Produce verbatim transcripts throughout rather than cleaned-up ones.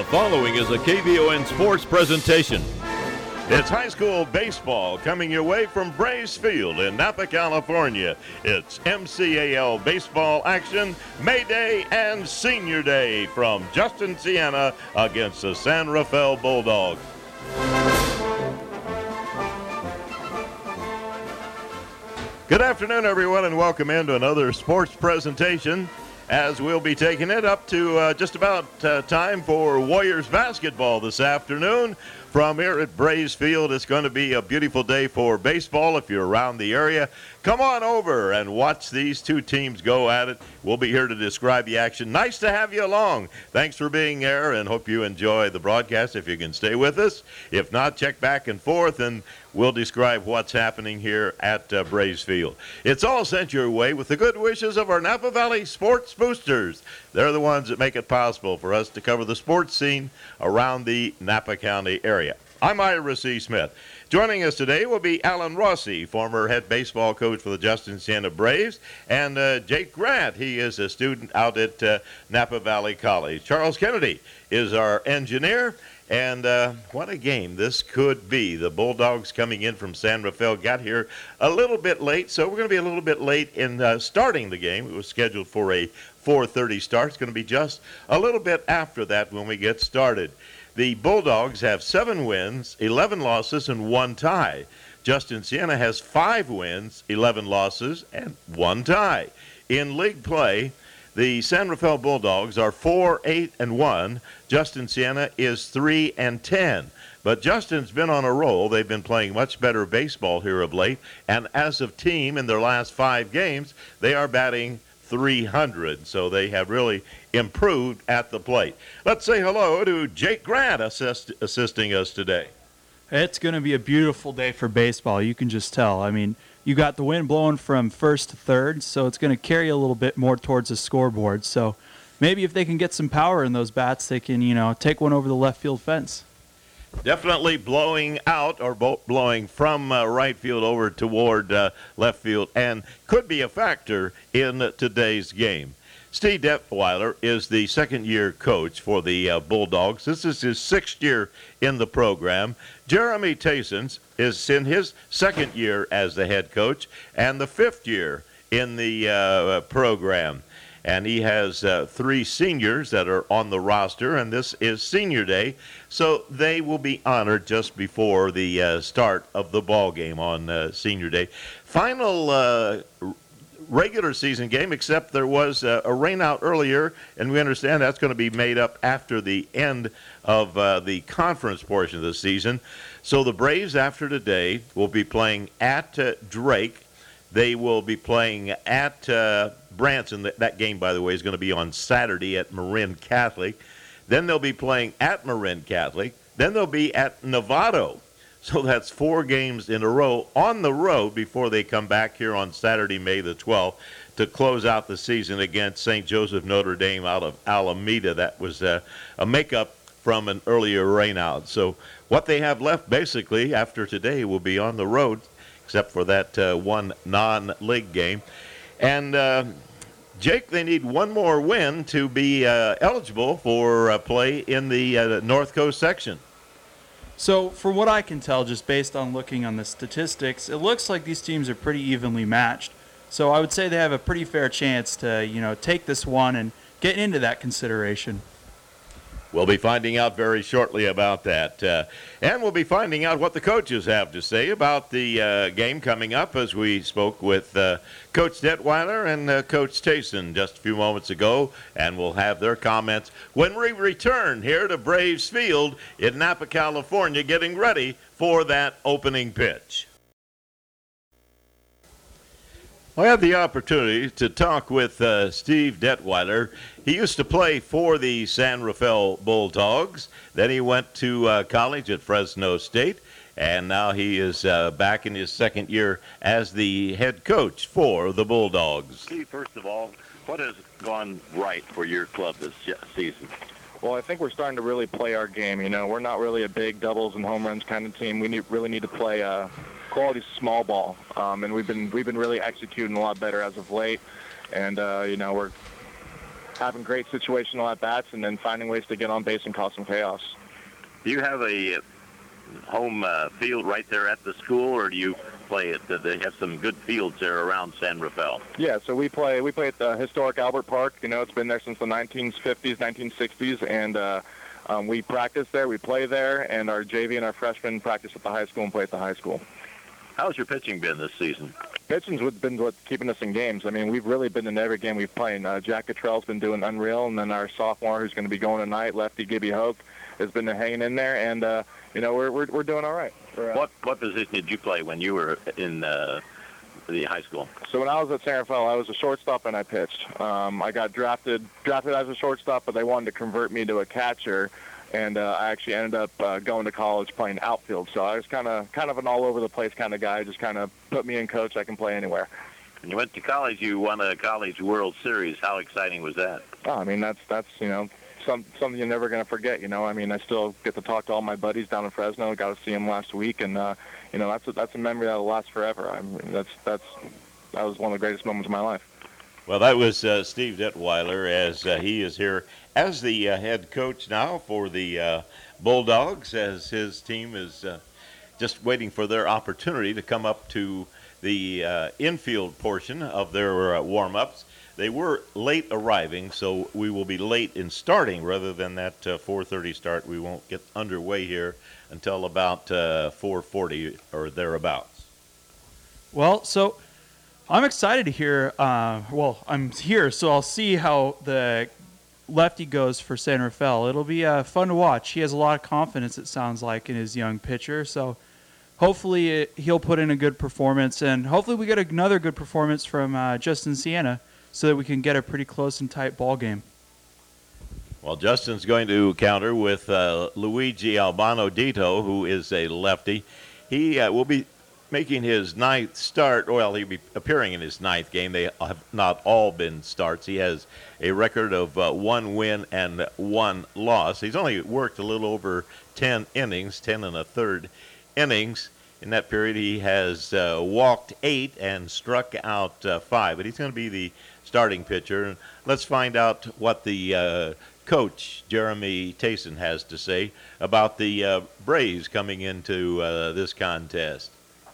The following is a K V O N Sports presentation. It's high school baseball coming your way from Braves Field in Napa, California. It's M C A L baseball action, May Day and Senior Day from Justin Siena against the San Rafael Bulldogs. Good afternoon, everyone, and welcome into another sports presentation, as we'll be taking it up to uh, just about uh, time for Warriors basketball this afternoon. From here at Braves Field, it's going to be a beautiful day for baseball. If you're around the area, come on over and watch these two teams go at it. We'll be here to describe the action. Nice to have you along. Thanks for being there, and hope you enjoy the broadcast if you can stay with us. If not, check back and forth, and we'll describe what's happening here at uh, Braves Field. It's all sent your way with the good wishes of our Napa Valley Sports Boosters. They're the ones that make it possible for us to cover the sports scene around the Napa County area. I'm Ira C. Smith. Joining us today will be Alan Rossi, former head baseball coach for the Justin Siena Braves, and uh, Jake Grant. He is a student out at uh, Napa Valley College. Charles Kennedy is our engineer. And uh, what a game this could be. The Bulldogs coming in from San Rafael got here a little bit late, so we're going to be a little bit late in uh, starting the game. It was scheduled for a four thirty start. It's going to be just a little bit after that when we get started. The Bulldogs have seven wins, eleven losses, and one tie. Justin Siena has five wins, eleven losses, and one tie. In league play, the San Rafael Bulldogs are four, eight, and one. Justin Siena is three and ten. But Justin's been on a roll. They've been playing much better baseball here of late. And as a team in their last five games, they are batting three hundred. So they have really improved at the plate. Let's say hello to Jake Grant assist, assisting us today. It's going to be a beautiful day for baseball. You can just tell. I mean, you got the wind blowing from first to third, so it's going to carry a little bit more towards the scoreboard. So maybe if they can get some power in those bats, they can, you know, take one over the left field fence. Definitely blowing out or blowing from uh, right field over toward uh, left field, and could be a factor in today's game. Steve Detweiler is the second-year coach for the uh, Bulldogs. This is his sixth year in the program. Jeremy Taysons is in his second year as the head coach and the fifth year in the uh, program. And he has uh, three seniors that are on the roster, and this is Senior Day, so they will be honored just before the uh, start of the ball game on uh, Senior Day. Final uh, regular season game, except there was uh, a rain out earlier, and we understand that's going to be made up after the end of uh, the conference portion of the season. So the Braves, after today, will be playing at uh, Drake. They will be playing at uh, Branson. That game, by the way, is going to be on Saturday at Marin Catholic. Then they'll be playing at Marin Catholic. Then they'll be at Novato. So that's four games in a row on the road before they come back here on Saturday, May the twelfth, to close out the season against Saint Joseph Notre Dame out of Alameda. That was uh, a makeup from an earlier rainout. So what they have left basically after today will be on the road, except for that uh, one non-league game. And uh, Jake, they need one more win to be uh, eligible for uh, play in the uh, North Coast section. So from what I can tell, just based on looking on the statistics, it looks like these teams are pretty evenly matched. So I would say they have a pretty fair chance to, you know, take this one and get into that consideration. We'll be finding out very shortly about that. Uh, and we'll be finding out what the coaches have to say about the uh, game coming up, as we spoke with uh, Coach Detweiler and uh, Coach Tayson just a few moments ago. And we'll have their comments when we return here to Braves Field in Napa, California, getting ready for that opening pitch. I had the opportunity to talk with uh, Steve Detweiler. He used to play for the San Rafael Bulldogs. Then he went to uh, college at Fresno State, and now he is uh, back in his second year as the head coach for the Bulldogs. Steve, first of all, what has gone right for your club this season? Well, I think we're starting to really play our game. You know, we're not really a big doubles and home runs kind of team. We need, really need to play uh, quality small ball, um, and we've been we've been really executing a lot better as of late. And uh, you know, we're having great situational at-bats and then finding ways to get on base and cause some chaos. Do you have a home uh, field right there at the school, or do you play it? Do they have some good fields there around San Rafael? Yeah, so we play we play at the historic Albert Park. You know, it's been there since the nineteen fifties, nineteen sixties, and uh, um, we practice there, we play there, and our J V and our freshmen practice at the high school and play at the high school. How's your pitching been this season? Pitching's been what's keeping us in games. I mean, we've really been in every game we've played. Uh, Jack Cottrell's been doing unreal, and then our sophomore, who's going to be going tonight, lefty Gibby Hope, has been hanging in there, and uh, you know we're we're we're doing all right. We're, uh, What what position did you play when you were in uh, the high school? So when I was at San Rafael, I was a shortstop and I pitched. Um, I got drafted drafted as a shortstop, but they wanted to convert me to a catcher, and uh, I actually ended up uh, going to college playing outfield. So I was kind of kind of an all over the place kind of guy. Just kind of put me in coach. I can play anywhere. When you went to college, you won a college World Series. How exciting was that? Oh, I mean that's that's you know. Some, something you're never going to forget, you know. I mean, I still get to talk to all my buddies down in Fresno. Got to see them last week, and uh, you know, that's a, that's a memory that'll last forever. I mean, that's that's that was one of the greatest moments of my life. Well, that was uh, Steve Detweiler, as uh, he is here as the uh, head coach now for the uh, Bulldogs, as his team is uh, just waiting for their opportunity to come up to the uh, infield portion of their uh, warm-ups. They were late arriving, so we will be late in starting rather than that uh, four thirty start. We won't get underway here until about uh, four forty or thereabouts. Well, so I'm excited to hear. Uh, well, I'm here, so I'll see how the lefty goes for San Rafael. It'll be uh, fun to watch. He has a lot of confidence, it sounds like, in his young pitcher. So hopefully it, he'll put in a good performance, and hopefully we get another good performance from uh, Justin Sienna, so that we can get a pretty close and tight ball game. Well, Justin's going to counter with uh, Luigi Albano Dito, who is a lefty. He uh, will be making his ninth start. Well, he'll be appearing in his ninth game. They have not all been starts. He has a record of uh, one win and one loss. He's only worked a little over ten innings, ten and a third innings. In that period, he has uh, walked eight and struck out uh, five. But he's going to be the starting pitcher. Let's find out what the uh, coach, Jeremy Tayson, has to say about the uh, Braves coming into uh, this contest.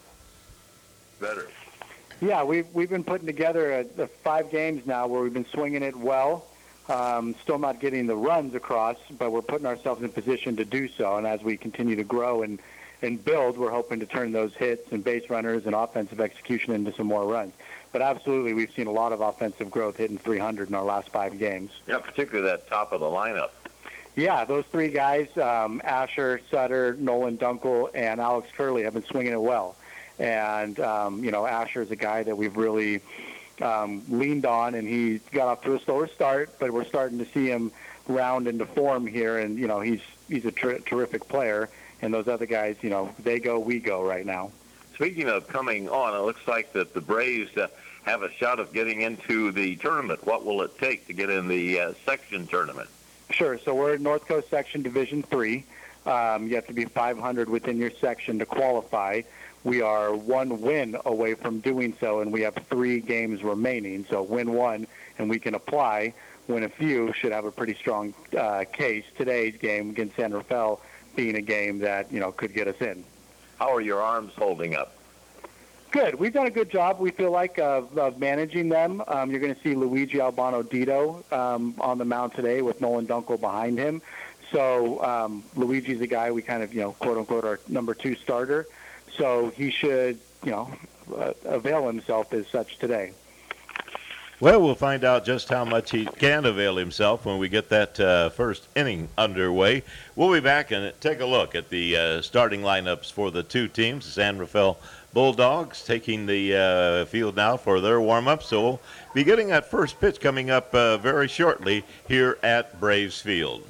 Better. Yeah, we've, we've been putting together a, a five games now where we've been swinging it well. Um, still not getting the runs across, but we're putting ourselves in position to do so. And as we continue to grow and, and build, we're hoping to turn those hits and base runners and offensive execution into some more runs. But absolutely, we've seen a lot of offensive growth, hitting three hundred in our last five games. Yeah, particularly that top of the lineup. Yeah, those three guys, um, Asher, Sutter, Nolan Dunkel, and Alex Curley, have been swinging it well. And, um, you know, Asher is a guy that we've really um, leaned on, and he got off to a slower start, but we're starting to see him round into form here. And, you know, he's he's a ter- terrific player. And those other guys, you know, they go, we go right now. Speaking of coming on, it looks like that the Braves uh, have a shot of getting into the tournament. What will it take to get in the uh, section tournament? Sure. So we're at North Coast Section Division three. Um, you have to be five hundred within your section to qualify. We are one win away from doing so, and we have three games remaining. So win one, and we can apply. Win a few, should have a pretty strong uh, case. Today's game against San Rafael being a game that, you know, could get us in. How are your arms holding up? Good. We've done a good job, we feel like, of, of managing them. Um, you're going to see Luigi Albano Dito um, on the mound today with Nolan Dunkel behind him. So um, Luigi's the guy we kind of, you know, quote-unquote, our number two starter. So he should, you know, uh, avail himself as such today. Well, we'll find out just how much he can avail himself when we get that uh, first inning underway. We'll be back and take a look at the uh, starting lineups for the two teams. The San Rafael Bulldogs taking the uh, field now for their warm-up. So we'll be getting that first pitch coming up uh, very shortly here at Braves Field.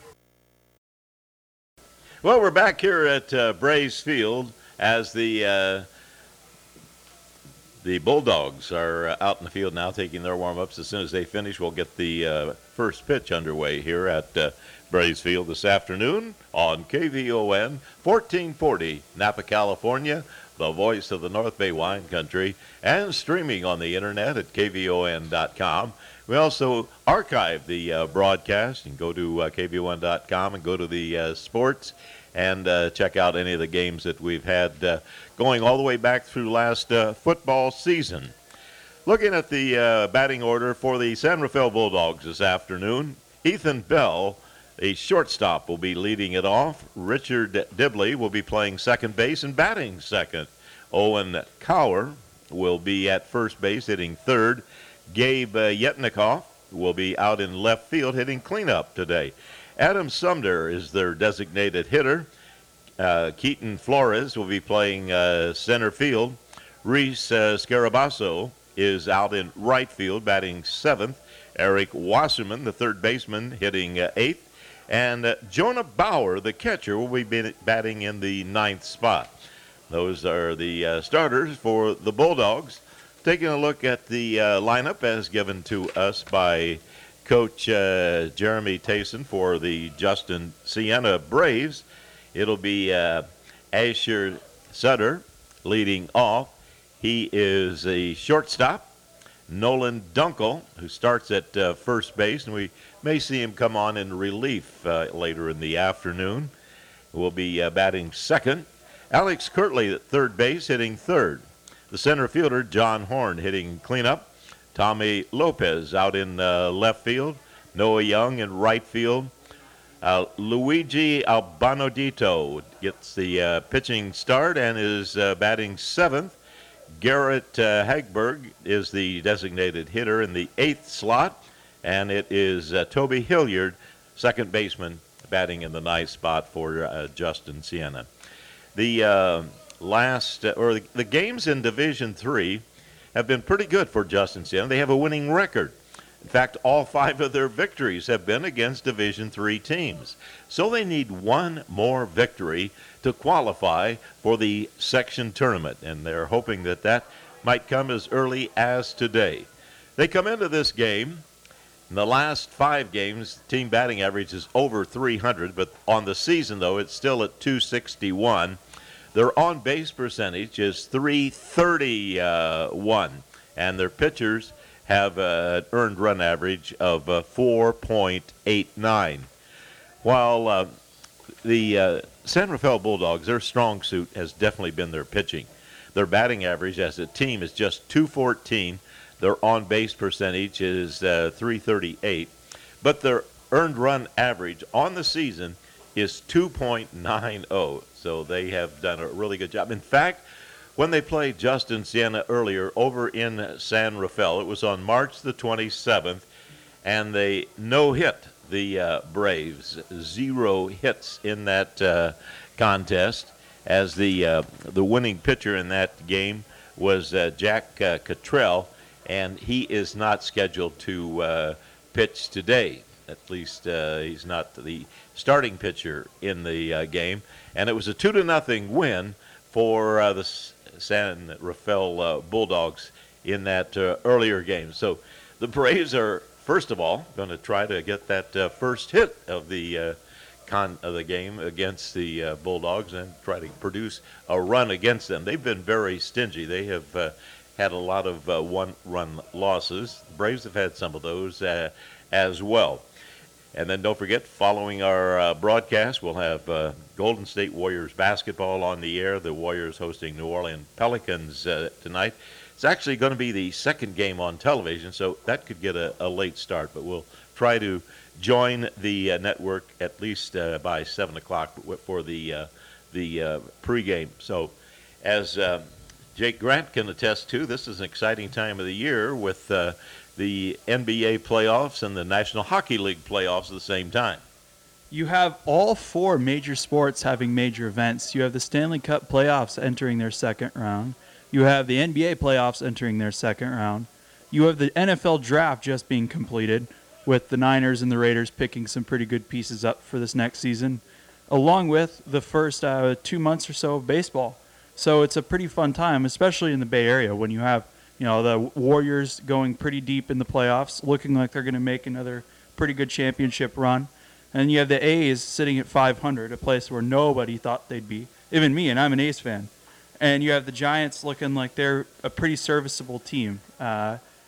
Well, we're back here at uh, Braves Field as the uh, the Bulldogs are uh, out in the field now taking their warm-ups. As soon as they finish, we'll get the uh, first pitch underway here at uh, Braves Field this afternoon on K V O N fourteen forty, Napa, California, the voice of the North Bay wine country, and streaming on the internet at K V O N dot com. We also archive the uh, broadcast. You can go to uh, K V one dot com and go to the uh, sports and uh, check out any of the games that we've had uh, going all the way back through last uh, football season. Looking at the uh, batting order for the San Rafael Bulldogs this afternoon, Ethan Bell, a shortstop, will be leading it off. Richard Dibley will be playing second base and batting second. Owen Cower will be at first base hitting third. Gabe uh, Yetnikoff will be out in left field hitting cleanup today. Adam Sumner is their designated hitter. Uh, Keaton Flores will be playing uh, center field. Reese uh, Scarabasso is out in right field batting seventh. Eric Wasserman, the third baseman, hitting uh, eighth. And uh, Jonah Bauer, the catcher, will be batting in the ninth spot. Those are the uh, starters for the Bulldogs. Taking a look at the uh, lineup as given to us by Coach uh, Jeremy Tayson for the Justin Siena Braves. It'll be uh, Asher Sutter leading off. He is a shortstop. Nolan Dunkel, who starts at uh, first base, and we may see him come on in relief uh, later in the afternoon, will be uh, batting second. Alex Kirtley at third base, hitting third. The center fielder, John Horn, hitting cleanup. Tommy Lopez out in uh, left field. Noah Young in right field. Uh, Luigi Albanodito gets the uh, pitching start and is uh, batting seventh. Garrett uh, Hagberg is the designated hitter in the eighth slot. And it is uh, Toby Hilliard, second baseman, batting in the ninth spot for uh, Justin Siena. The uh, last, uh, or the, the games in Division Three have been pretty good for Justin Siena. They have a winning record. In fact, all five of their victories have been against Division Three teams. So they need one more victory to qualify for the section tournament, and they're hoping that that might come as early as today. They come into this game. In the last five games, team batting average is over three hundred, but on the season, though, it's still at two sixty-one. Their on-base percentage is three thirty-one, and their pitchers have an earned run average of uh, four point eight nine. While uh, the uh, San Rafael Bulldogs, their strong suit has definitely been their pitching. Their batting average as a team is just two fourteen. Their on-base percentage is uh, three thirty-eight, but their earned run average on the season is two point nine oh. So they have done a really good job. In fact, when they played Justin Siena earlier over in San Rafael, it was on March the twenty-seventh, and they no-hit the uh, Braves. Zero hits in that uh, contest, as the uh, the winning pitcher in that game was uh, Jack uh, Cottrell, and he is not scheduled to uh, pitch today. At least uh, he's not the starting pitcher in the uh, game. And it was a two to nothing win for uh, the San Rafael uh, Bulldogs in that uh, earlier game. So the Braves are, first of all, going to try to get that uh, first hit of the uh, con of the game against the uh, Bulldogs and try to produce a run against them. They've been very stingy. They have uh, had a lot of uh, one-run losses. The Braves have had some of those uh, as well. And then don't forget, following our uh, broadcast, we'll have uh, Golden State Warriors basketball on the air. The Warriors hosting New Orleans Pelicans uh, tonight. It's actually going to be the second game on television, so that could get a, a late start. But we'll try to join the uh, network at least uh, by seven o'clock for the, uh, the uh, pregame. So as uh, Jake Grant can attest to, this is an exciting time of the year with uh, the N B A playoffs and the National Hockey League playoffs at the same time. You have all four major sports having major events. You have the Stanley Cup playoffs entering their second round. You have the N B A playoffs entering their second round. You have the N F L draft just being completed, with the Niners and the Raiders picking some pretty good pieces up for this next season, along with the first uh, two months or so of baseball. So it's a pretty fun time, especially in the Bay Area, when you have You know, the Warriors going pretty deep in the playoffs, looking like they're going to make another pretty good championship run. And you have the A's sitting at five hundred, a place where nobody thought they'd be, even me, and I'm an A's fan. And you have the Giants looking like they're a pretty serviceable team. Uh,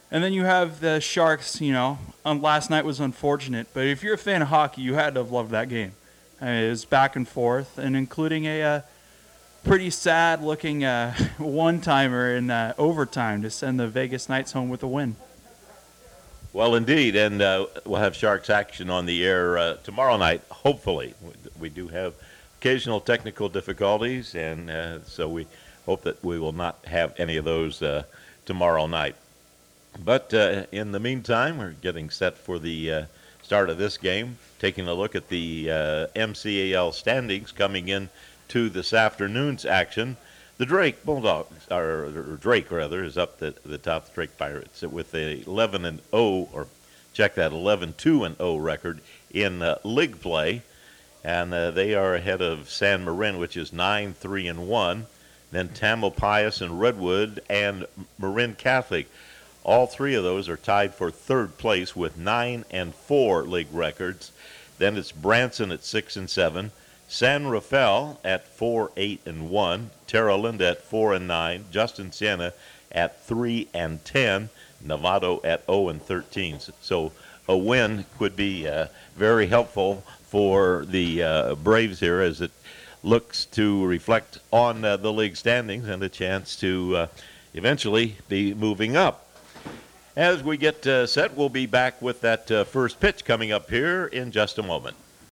And then you have the Sharks, you know, um, last night was unfortunate, but if you're a fan of hockey, you had to have loved that game. I mean, it was back and forth, and including a uh, pretty sad-looking uh, one-timer in uh, overtime to send the Vegas Knights home with a win. Well, indeed, and uh, we'll have Sharks action on the air uh, tomorrow night, hopefully. We do have occasional technical difficulties, and uh, so we hope that we will not have any of those uh, tomorrow night. But uh, in the meantime, we're getting set for the uh, start of this game, taking a look at the uh, M C A L standings coming in to this afternoon's action. The Drake Bulldogs, or, or Drake rather, is up at the top. The Drake Pirates with a eleven and oh, or check that, eleven two and oh record in uh, league play, and uh, they are ahead of San Marin, which is nine three and one. Then Tamalpais and Redwood and Marin Catholic. All three of those are tied for third place with nine and four league records. Then it's Branson at six and seven, San Rafael at four eight and one, Terra Linda at four and nine, Justin Siena at three and ten, Novato at oh and thirteen. So a win could be uh, very helpful for the uh, Braves here as it looks to reflect on uh, the league standings and a chance to uh, eventually be moving up. As we get uh, set, we'll be back with that uh, first pitch coming up here in just a moment.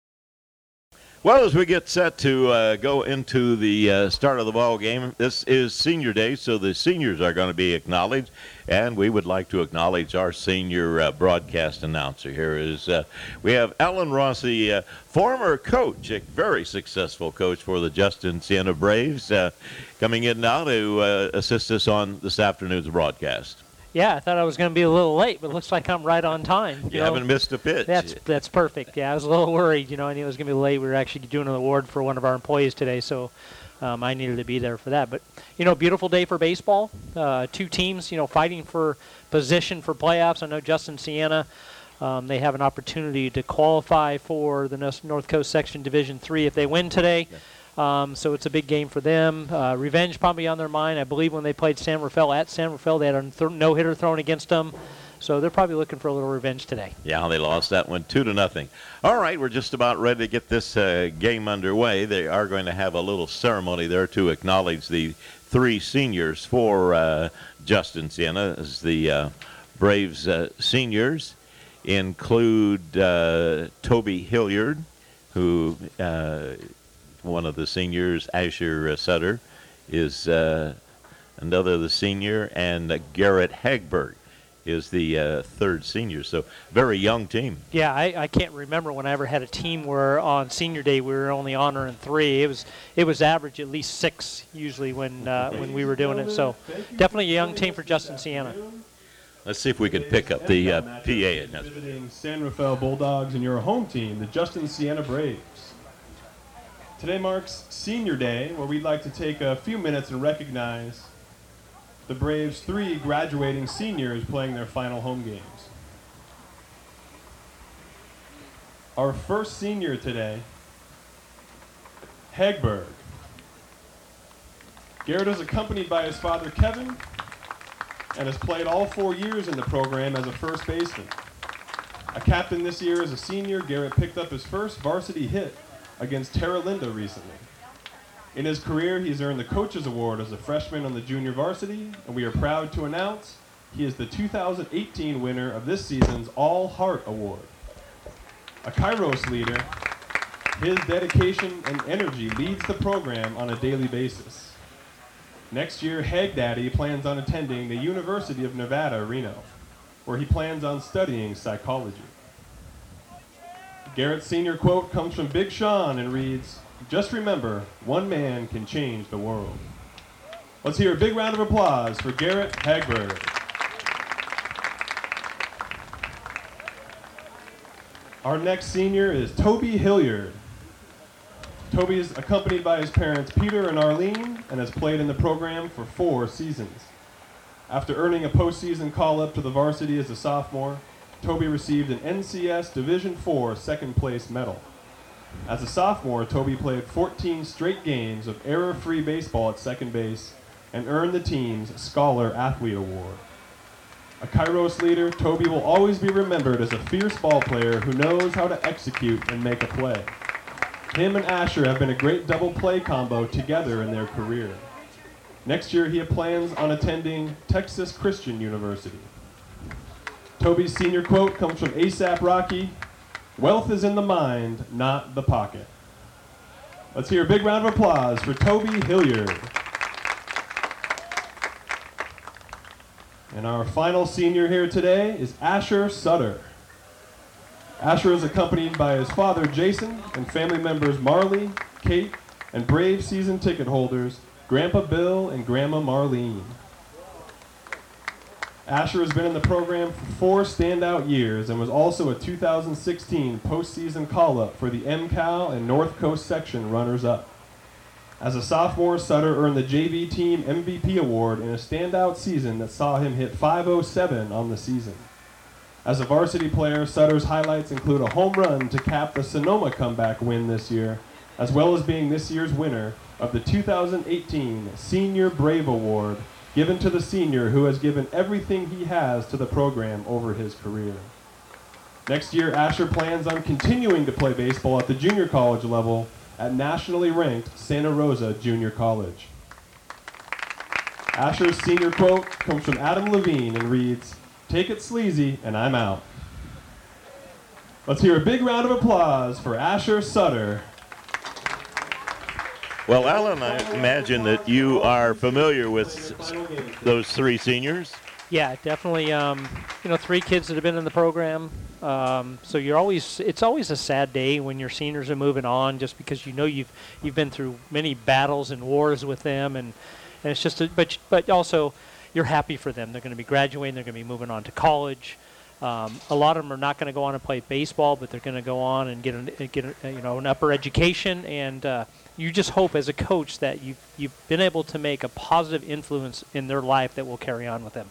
Well, as we get set to uh, go into the uh, start of the ball game, this is Senior Day, so the seniors are going to be acknowledged, and we would like to acknowledge our senior uh, broadcast announcer. Here is uh, we have Alan Rossi, uh, former coach, a very successful coach for the Justin Siena Braves, uh, coming in now to uh, assist us on this afternoon's broadcast. Yeah, I thought I was going to be a little late, but it looks like I'm right on time. You, you know? haven't missed a pitch. That's that's perfect. Yeah, I was a little worried. You know, I knew it was going to be late. We were actually doing an award for one of our employees today, so um, I needed to be there for that. But, you know, beautiful day for baseball. Uh, two teams, you know, fighting for position for playoffs. I know Justin Siena, um, they have an opportunity to qualify for the North Coast Section Division three if they win today. Yeah. Um, so it's a big game for them. Uh, revenge probably on their mind. I believe when they played San Rafael at San Rafael, they had a th- no-hitter thrown against them. So they're probably looking for a little revenge today. Yeah, they lost that one two to nothing. All right, we're just about ready to get this uh, game underway. They are going to have a little ceremony there to acknowledge the three seniors for uh, Justin Siena. As the uh, Braves uh, seniors include uh, Toby Hilliard, who uh, one of the seniors, Asher Sutter, is uh, another of the senior, and uh, Garrett Hagberg is the uh, third senior. So very young team. Yeah, I, I can't remember when I ever had a team where on senior day we were only honoring three. It was it was average at least six usually when uh, when we were doing it. So definitely a young team for Justin Siena. Let's see if we can pick up the uh, P A. Visiting San Rafael Bulldogs and your home team, the Justin Siena Braves. Today marks Senior Day, where we'd like to take a few minutes and recognize the Braves' three graduating seniors playing their final home games. Our first senior today, Hagberg. Garrett is accompanied by his father, Kevin, and has played all four years in the program as a first baseman. A captain this year as a senior, Garrett picked up his first varsity hit against Terra Linda recently. In his career, he's earned the Coaches Award as a freshman on the junior varsity, and we are proud to announce he is the two thousand eighteen winner of this season's All Heart Award. A Kairos leader, his dedication and energy leads the program on a daily basis. Next year, Hag Daddy plans on attending the University of Nevada, Reno, where he plans on studying psychology. Garrett's senior quote comes from Big Sean and reads, "Just remember, one man can change the world." Let's hear a big round of applause for Garrett Hagberg. Our next senior is Toby Hilliard. Toby is accompanied by his parents Peter and Arlene and has played in the program for four seasons. After earning a postseason call-up to the varsity as a sophomore, Toby received an N C S Division four second place medal. As a sophomore, Toby played fourteen straight games of error-free baseball at second base and earned the team's Scholar Athlete Award. A Kairos leader, Toby will always be remembered as a fierce ball player who knows how to execute and make a play. Him and Asher have been a great double play combo together in their career. Next year, he plans on attending Texas Christian University. Toby's senior quote comes from A$AP Rocky, "Wealth is in the mind, not the pocket." Let's hear a big round of applause for Toby Hilliard. And our final senior here today is Asher Sutter. Asher is accompanied by his father, Jason, and family members Marley, Kate, and Brave season ticket holders, Grandpa Bill and Grandma Marlene. Asher has been in the program for four standout years and was also a two thousand sixteen postseason call-up for the M Cal and North Coast section runners-up. As a sophomore, Sutter earned the J V Team M V P award in a standout season that saw him hit five oh seven on the season. As a varsity player, Sutter's highlights include a home run to cap the Sonoma comeback win this year, as well as being this year's winner of the two thousand eighteen Senior Brave Award, given to the senior who has given everything he has to the program over his career. Next year, Asher plans on continuing to play baseball at the junior college level at nationally ranked Santa Rosa Junior College. Asher's senior quote comes from Adam Levine and reads, "Take it sleazy and I'm out." Let's hear a big round of applause for Asher Sutter. Well, Alan, I imagine that you are familiar with those three seniors. Yeah, definitely. Um, you know, three kids that have been in the program. Um, so you're always, it's always a sad day when your seniors are moving on, just because you know you've you've been through many battles and wars with them, and, and it's just, a, but but also you're happy for them. They're going to be graduating. They're going to be moving on to college. Um, a lot of them are not going to go on and play baseball, but they're going to go on and get an, get a, you know an upper education. And uh, you just hope as a coach that you've you've been able to make a positive influence in their life that will carry on with them.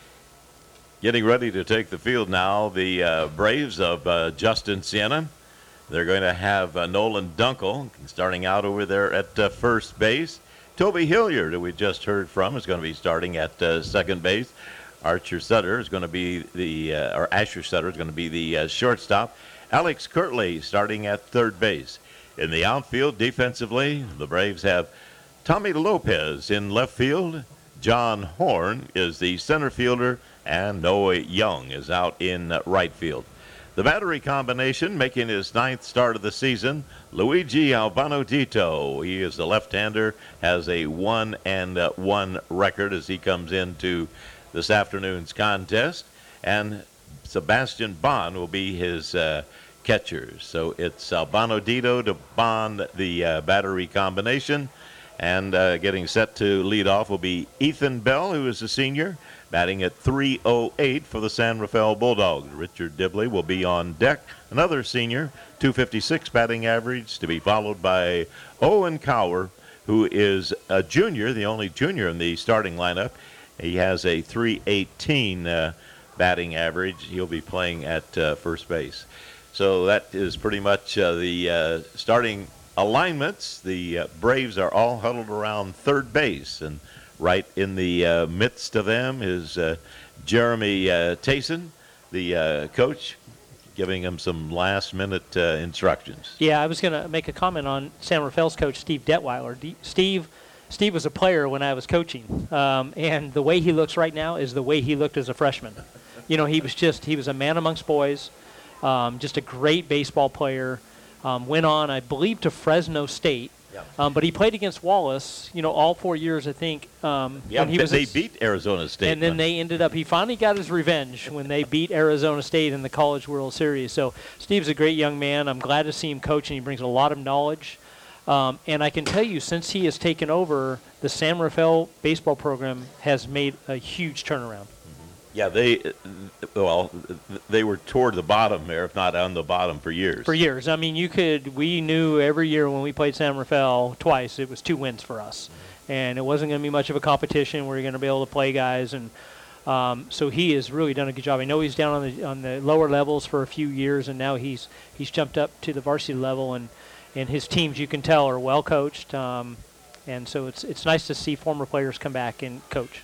Getting ready to take the field now, the uh, Braves of uh, Justin Siena. They're going to have uh, Nolan Dunkel starting out over there at uh, first base. Toby Hilliard, who we just heard from, is going to be starting at uh, second base. Archer Sutter is going to be the, uh, or Asher Sutter is going to be the uh, shortstop. Alex Kirtley starting at third base. In the outfield, defensively, the Braves have Tommy Lopez in left field. John Horn is the center fielder, and Noah Young is out in uh, right field. The battery combination making his ninth start of the season, Luigi Albano Dito. He is the left-hander, has a one and uh, one record as he comes into this afternoon's contest, and Sebastian Bond will be his uh, catcher. So it's Albano Dito to Bond, the uh, battery combination, and uh, getting set to lead off will be Ethan Bell, who is a senior, batting at three oh eight for the San Rafael Bulldogs. Richard Dibley will be on deck, another senior, two fifty-six batting average, to be followed by Owen Cower, who is a junior, the only junior in the starting lineup. He has a three eighteen uh, batting average. He'll be playing at uh, first base. So that is pretty much uh, the uh, starting alignments. The uh, Braves are all huddled around third base, and right in the uh, midst of them is uh, Jeremy uh, Tayson, the uh, coach, giving him some last-minute uh, instructions. Yeah, I was going to make a comment on San Rafael's coach, Steve Detweiler. D- Steve Steve was a player when I was coaching, um, and the way he looks right now is the way he looked as a freshman. You know, he was just, he was a man amongst boys, um, just a great baseball player. Um, went on, I believe, to Fresno State. Yeah. Um, but he played against Wallace, you know, all four years, I think. Um, yeah, when he was they at, beat Arizona State. And then they ended up, he finally got his revenge when they beat Arizona State in the College World Series. So Steve's a great young man. I'm glad to see him coach, and he brings a lot of knowledge. Um, and I can tell you, since he has taken over, the San Rafael baseball program has made a huge turnaround. Yeah, they, well, they were toward the bottom there, if not on the bottom, for years. For years. I mean, you could, we knew every year when we played San Rafael twice, it was two wins for us. And it wasn't going to be much of a competition where you're going to be able to play guys. And um, so he has really done a good job. I know he's down on the on the lower levels for a few years, and now he's he's jumped up to the varsity level. And, and his teams, you can tell, are well coached. Um, and so it's it's nice to see former players come back and coach.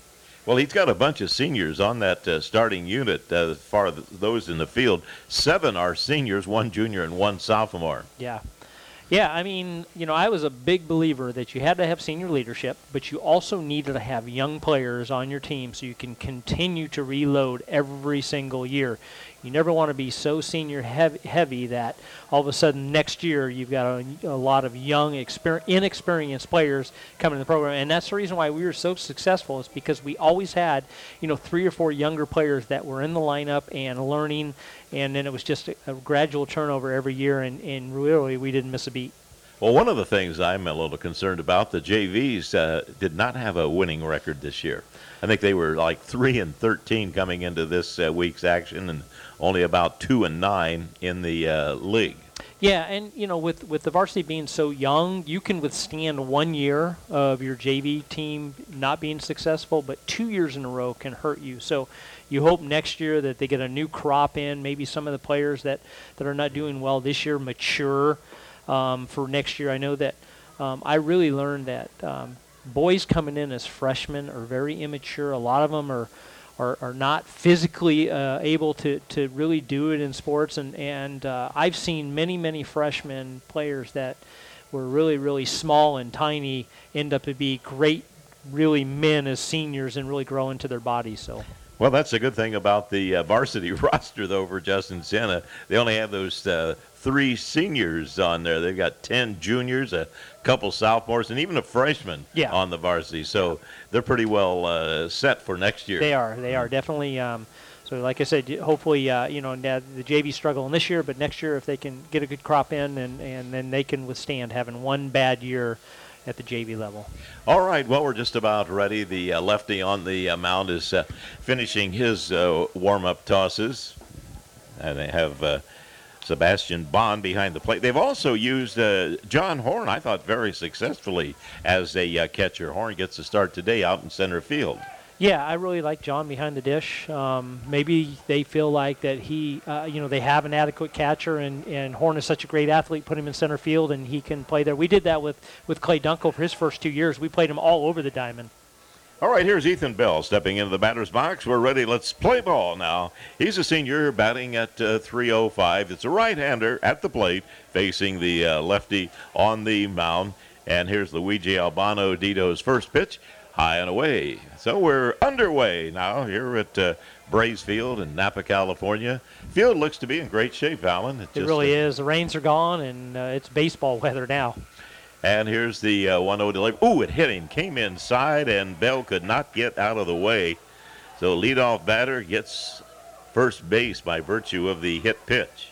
Well, he's got a bunch of seniors on that uh, starting unit uh, as far as those in the field. Seven are seniors, one junior and one sophomore. Yeah. Yeah, I mean, you know, I was a big believer that you had to have senior leadership, but you also needed to have young players on your team so you can continue to reload every single year. You never want to be so senior heavy, heavy that all of a sudden next year you've got a, a lot of young, exper- inexperienced players coming in the program. And that's the reason why we were so successful, is because we always had, you know, three or four younger players that were in the lineup and learning, and then it was just a, a gradual turnover every year, and, and really we didn't miss a beat. Well, one of the things I'm a little concerned about, the J Vs uh, did not have a winning record this year. I think they were like three and thirteen coming into this uh, week's action, and only about two and nine in the uh, league. Yeah, and you know, with with the varsity being so young, you can withstand one year of your J V team not being successful, but two years in a row can hurt you. So you hope next year that they get a new crop in. Maybe some of the players that, that are not doing well this year mature um, for next year. I know that um, I really learned that um, boys coming in as freshmen are very immature. A lot of them are are, are not physically uh, able to, to really do it in sports. And, and uh, I've seen many, many freshman players that were really, really small and tiny end up to be great, really men as seniors and really grow into their bodies. So. Well, that's a good thing about the uh, varsity roster, though, for Justin Siena. They only have those uh, three seniors on there. They've got ten juniors, a couple sophomores, and even a freshman yeah. on the varsity. So they're pretty well uh, set for next year. They are. They are definitely. Um, so, like I said, hopefully, uh, you know, the J V struggling this year, but next year, if they can get a good crop in, and, and then they can withstand having one bad year at the J V level. All right, well, we're just about ready. The uh, lefty on the uh, mound is uh, finishing his uh, warm-up tosses. And they have uh, Sebastian Bond behind the plate. They've also used uh, John Horn, I thought, very successfully as a uh, catcher. Horn gets a start today out in center field. Yeah, I really like John behind the dish. Um, maybe they feel like that he, uh, you know, they have an adequate catcher, and, and Horn is such a great athlete, put him in center field, and he can play there. We did that with, with Clay Dunkel for his first two years. We played him all over the diamond. All right, here's Ethan Bell stepping into the batter's box. We're ready. Let's play ball now. He's a senior batting at uh, three oh five. It's a right-hander at the plate facing the uh, lefty on the mound. And here's Luigi Albano Dito's first pitch. High and away. So we're underway now here at uh, Braves Field in Napa, California. Field looks to be in great shape, Alan. It, it really uh, is. The rains are gone, and uh, it's baseball weather now. And here's the uh, one oh delivery. Ooh, it hit him. Came inside, and Bell could not get out of the way. So leadoff batter gets first base by virtue of the hit pitch.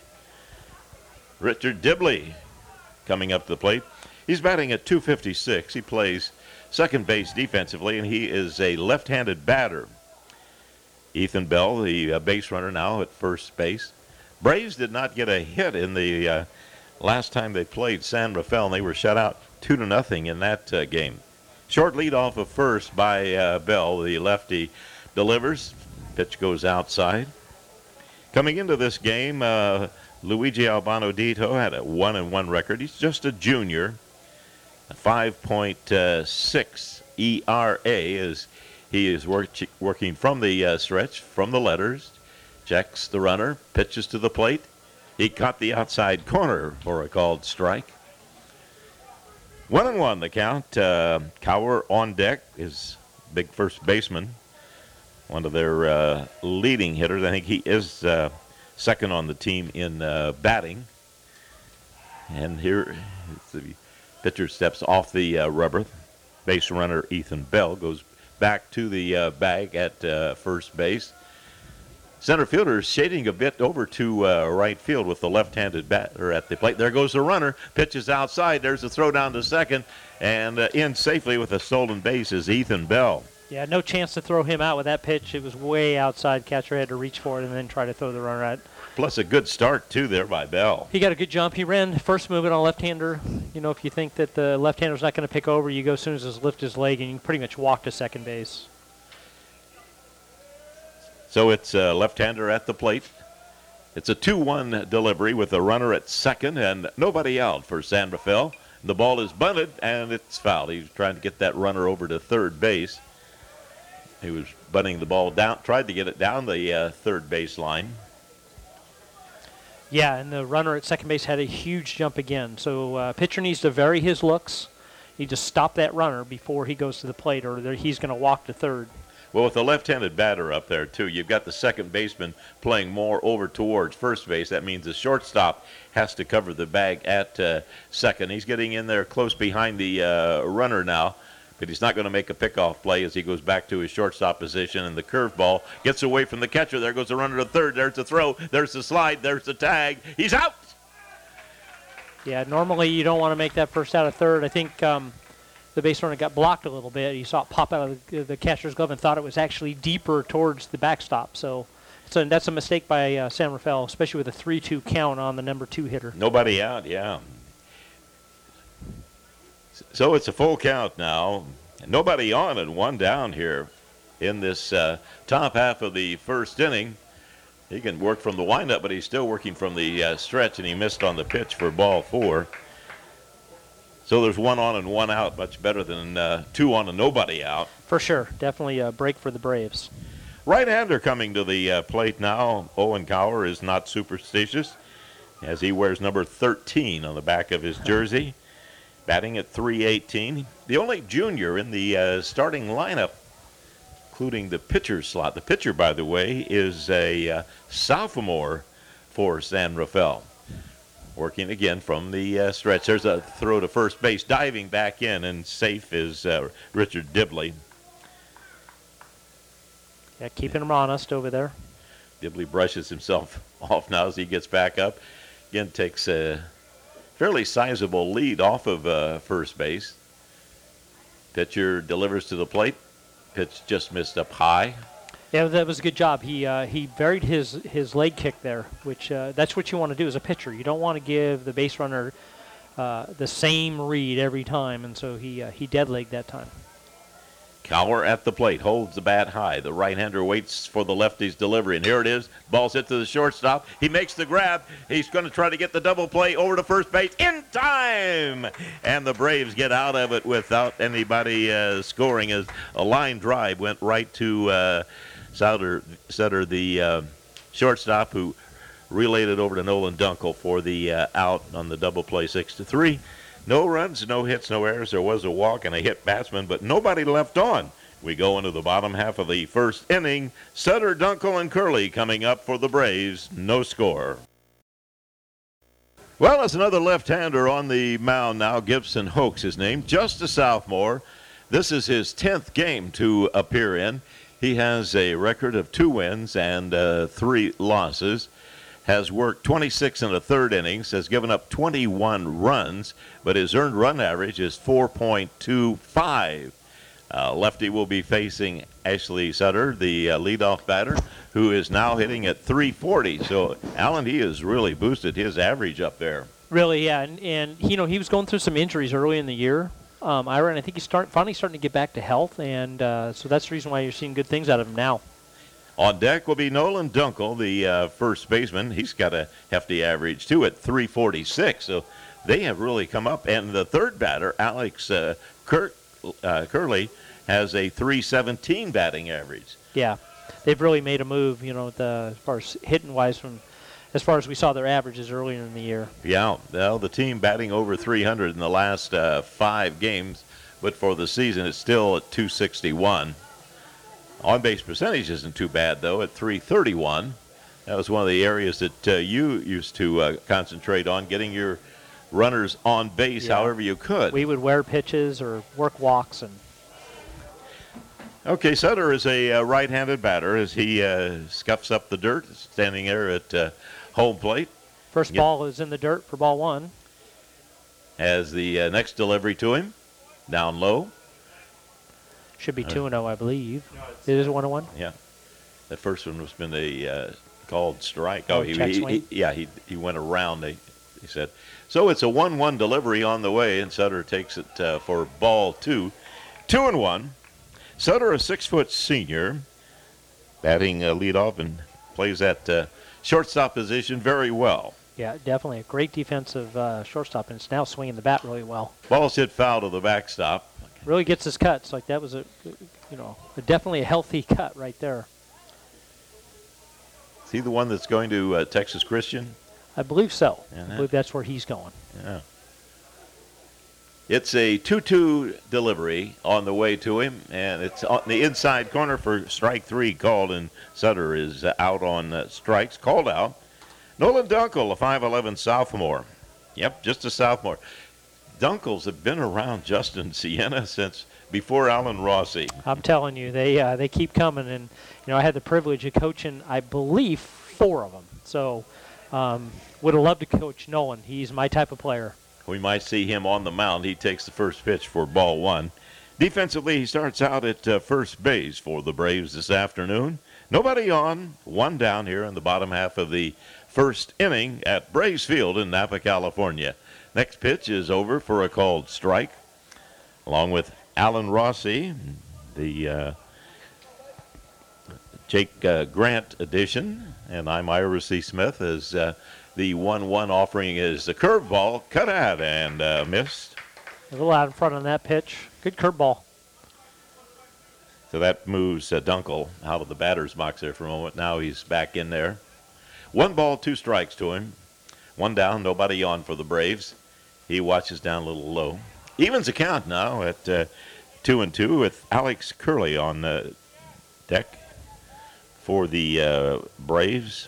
Richard Dibley coming up to the plate. He's batting at two fifty-six. He plays second base defensively, and he is a left-handed batter. Ethan Bell, the uh, base runner now at first base. Braves did not get a hit in the uh, last time they played San Rafael, and they were shut out two to nothing in that uh, game. Short lead off of first by uh, Bell. The lefty delivers. Pitch goes outside. Coming into this game, uh, Luigi Albano Dito had a one and one record. He's just a junior. A five point six E R A as he is work, working from the uh, stretch, from the letters, checks the runner, pitches to the plate. He caught the outside corner for a called strike. One and one the count. Uh, Cower on deck is big first baseman, one of their uh, leading hitters. I think he is uh, second on the team in uh, batting. And here is the pitcher steps off the uh, rubber. Base runner Ethan Bell goes back to the uh, bag at uh, first base. Center fielder is shading a bit over to uh, right field with the left-handed batter at the plate. There goes the runner. Pitches outside. There's a throw down to second. And uh, in safely with a stolen base is Ethan Bell. Yeah, no chance to throw him out with that pitch. It was way outside. Catcher had to reach for it and then try to throw the runner out. Plus a good start, too, there by Bell. He got a good jump. He ran first movement on a left-hander. You know, if you think that the left-hander's not going to pick over, you go as soon as he lift his leg, and you can pretty much walk to second base. So it's a left-hander at the plate. It's a two one delivery with a runner at second and nobody out for San Rafael. The ball is bunted, and it's fouled. He's trying to get that runner over to third base. He was bunting the ball down, tried to get it down the uh, third base line. Yeah, and the runner at second base had a huge jump again. So uh, pitcher needs to vary his looks. He just stop that runner before he goes to the plate, or he's going to walk to third. Well, with the left-handed batter up there, too, you've got the second baseman playing more over towards first base. That means the shortstop has to cover the bag at uh, second. He's getting in there close behind the uh, runner now, but he's not going to make a pickoff play as he goes back to his shortstop position, and the curveball gets away from the catcher. There goes the runner to third. There's the throw. There's the slide. There's the tag. He's out! Yeah, normally you don't want to make that first out of third. I think um, the base runner got blocked a little bit. You saw it pop out of the, the catcher's glove and thought it was actually deeper towards the backstop. So, so that's a mistake by uh, San Rafael, especially with a three two count on the number two hitter. Nobody out, yeah. So it's a full count now. Nobody on and one down here in this uh, top half of the first inning. He can work from the windup, but he's still working from the uh, stretch, and he missed on the pitch for ball four. So there's one on and one out, much better than uh, two on and nobody out. For sure. Definitely a break for the Braves. Right-hander coming to the uh, plate now. Owen Cower is not superstitious, as he wears number thirteen on the back of his jersey, batting at three eighteen. The only junior in the uh, starting lineup, including the pitcher slot. The pitcher, by the way, is a uh, sophomore for San Rafael. Working again from the uh, stretch. There's a throw to first base. Diving back in, and safe is uh, Richard Dibley. Yeah, keeping him honest over there. Dibley brushes himself off now as he gets back up. Again, takes a fairly sizable lead off of uh, first base. Pitcher delivers to the plate. Pitch just missed up high. Yeah, that was a good job. He uh, he varied his, his leg kick there, which uh, that's what you want to do as a pitcher. You don't want to give the base runner uh, the same read every time, and so he uh, he dead legged that time. Cower at the plate, holds the bat high. The right-hander waits for the lefty's delivery, and here it is. Ball's hit to the shortstop. He makes the grab. He's going to try to get the double play over to first base in time, and the Braves get out of it without anybody uh, scoring, as a line drive went right to uh, Sutter, Sutter, the uh, shortstop, who relayed it over to Nolan Dunkel for the uh, out on the double play, six to three. No runs, no hits, no errors. There was a walk and a hit batsman, but nobody left on. We go into the bottom half of the first inning. Sutter, Dunkel, and Curley coming up for the Braves. No score. Well, it's another left-hander on the mound now. Gibson Hoax, his name, just a sophomore. This is his tenth game to appear in. He has a record of two wins and uh, three losses. Has worked twenty-six and a third innings, has given up twenty-one runs, but his earned run average is four point two five. Uh, lefty will be facing Ashley Sutter, the uh, leadoff batter, who is now hitting at three forty. So, Alan, he has really boosted his average up there. Really, yeah, and, and you know he was going through some injuries early in the year. Um, Ira, and I think he's start, finally starting to get back to health, and uh, so that's the reason why you're seeing good things out of him now. On deck will be Nolan Dunkel, the uh, first baseman. He's got a hefty average, too, at three forty-six. So they have really come up. And the third batter, Alex uh, Kurt, uh, Curley, has a three seventeen batting average. Yeah, they've really made a move, you know, the, as far as hitting-wise, from as far as we saw their averages earlier in the year. Yeah, well, the team batting over three hundred in the last uh, five games, but for the season it's still at two sixty-one. On-base percentage isn't too bad, though, at three thirty-one. That was one of the areas that uh, you used to uh, concentrate on, getting your runners on base yeah. however you could. We would wear pitches or work walks. and. Okay, Sutter is a uh, right-handed batter as he uh, scuffs up the dirt, standing there at uh, home plate. First Get, ball is in the dirt for ball one. Has the uh, next delivery to him, down low. Should be two and oh, I believe. No, it is one and one? Yeah. That first one was been a uh, called strike. Oh, oh he, he, he, yeah, he he went around, they, he said. So it's a one one delivery on the way, and Sutter takes it uh, for ball two. Two and one. Sutter, a six-foot senior, batting uh, leadoff and plays that uh, shortstop position very well. Yeah, definitely a great defensive uh, shortstop, and it's now swinging the bat really well. Ball's hit foul to the backstop. really gets his cuts. Like that was a, you know, a definitely a healthy cut right there. Is he the one that's going to uh, Texas Christian? I believe so. Yeah, I believe that's where he's going. Yeah. It's a two two delivery on the way to him, and it's on the inside corner for strike three called, and Sutter is uh, out on uh, strikes, called out. Nolan Dunkel, a five eleven sophomore. Yep, just a sophomore. Dunkels have been around Justin Siena since before Alan Rossi. I'm telling you, they uh, they keep coming, and you know I had the privilege of coaching, I believe, four of them. So um, would have loved to coach Nolan. He's my type of player. We might see him on the mound. He takes the first pitch for ball one. Defensively, he starts out at uh, first base for the Braves this afternoon. Nobody on, one down here in the bottom half of the first inning at Braves Field in Napa, California. Next pitch is over for a called strike, along with Alan Rossi, the uh, Jake uh, Grant edition, and I'm Ira C. Smith as uh, the one one offering is the curveball, cut out and uh, missed. A little out in front on that pitch. Good curveball. So that moves uh, Dunkel out of the batter's box there for a moment. Now he's back in there. One ball, two strikes to him. One down, nobody on for the Braves. He watches down a little low. Evens the count now at uh, two and two with Alex Curley on the deck for the uh, Braves.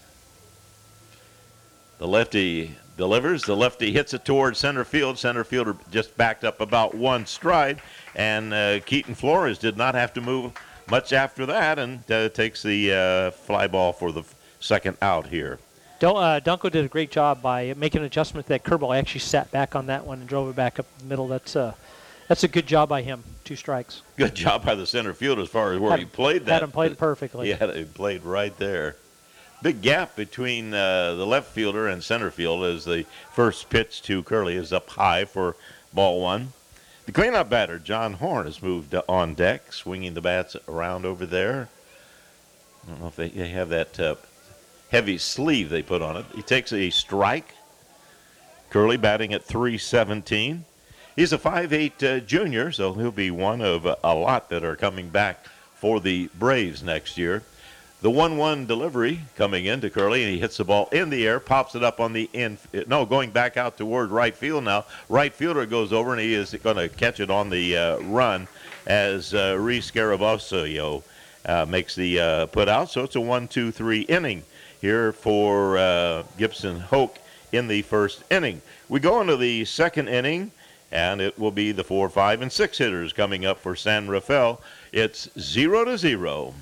The lefty delivers. The lefty hits it towards center field. Center fielder just backed up about one stride, and uh, Keaton Flores did not have to move much after that, and uh, takes the uh, fly ball for the second out here. Uh, Dunkel did a great job by making an adjustment to that curveball. I actually sat back on that one and drove it back up the middle. That's a, that's a good job by him. Two strikes. Good job by the center field as far as where had, he played that. Had him played perfectly. Yeah, he played right there. Big gap between uh, the left fielder and center field as the first pitch to Curley is up high for ball one. The cleanup batter, John Horn, has moved on deck, swinging the bats around over there. I don't know if they, they have that uh, heavy sleeve they put on it. He takes a strike. Curley batting at three seventeen. He's a five eight uh, junior, so he'll be one of a, a lot that are coming back for the Braves next year. The one one delivery coming into Curley, and he hits the ball in the air, pops it up on the in. No, going back out toward right field now. Right fielder goes over, and he is going to catch it on the uh, run as uh, Reese Garabosio uh, makes the uh, put out. So it's a one two three inning here for uh, Gibson Hoke in the first inning. We go into the second inning, and it will be the four, five, and six hitters coming up for San Rafael. It's zero to zero.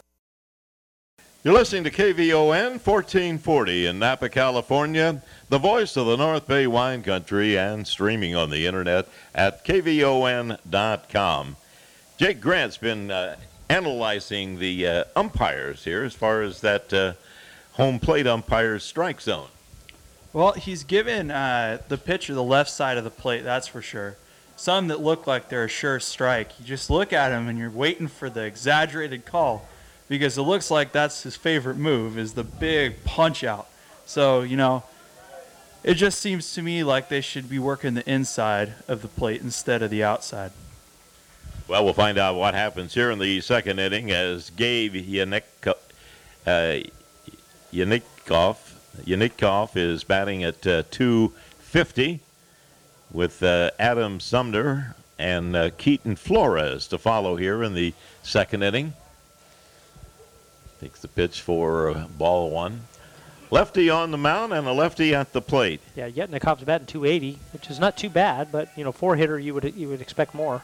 You're listening to K V O N fourteen forty in Napa, California, the voice of the North Bay wine country, and streaming on the internet at K V O N dot com. Jake Grant's been uh, analyzing the uh, umpires here as far as that uh, home plate umpire's strike zone. Well, he's given uh, the pitcher the left side of the plate, that's for sure. Some that look like they're a sure strike. You just look at them and you're waiting for the exaggerated call, because it looks like that's his favorite move, is the big punch out. So, you know, it just seems to me like they should be working the inside of the plate instead of the outside. Well, we'll find out what happens here in the second inning as Gabe Yannick, uh, Yannickov, Yannickov is batting at uh, two fifty with uh, Adam Sumner and uh, Keaton Flores to follow here in the second inning. Takes the pitch for uh, ball one. Lefty on the mound and a lefty at the plate. Yeah, Yetnikov's batting two eighty, which is not too bad, but you know, four hitter you would you would expect more.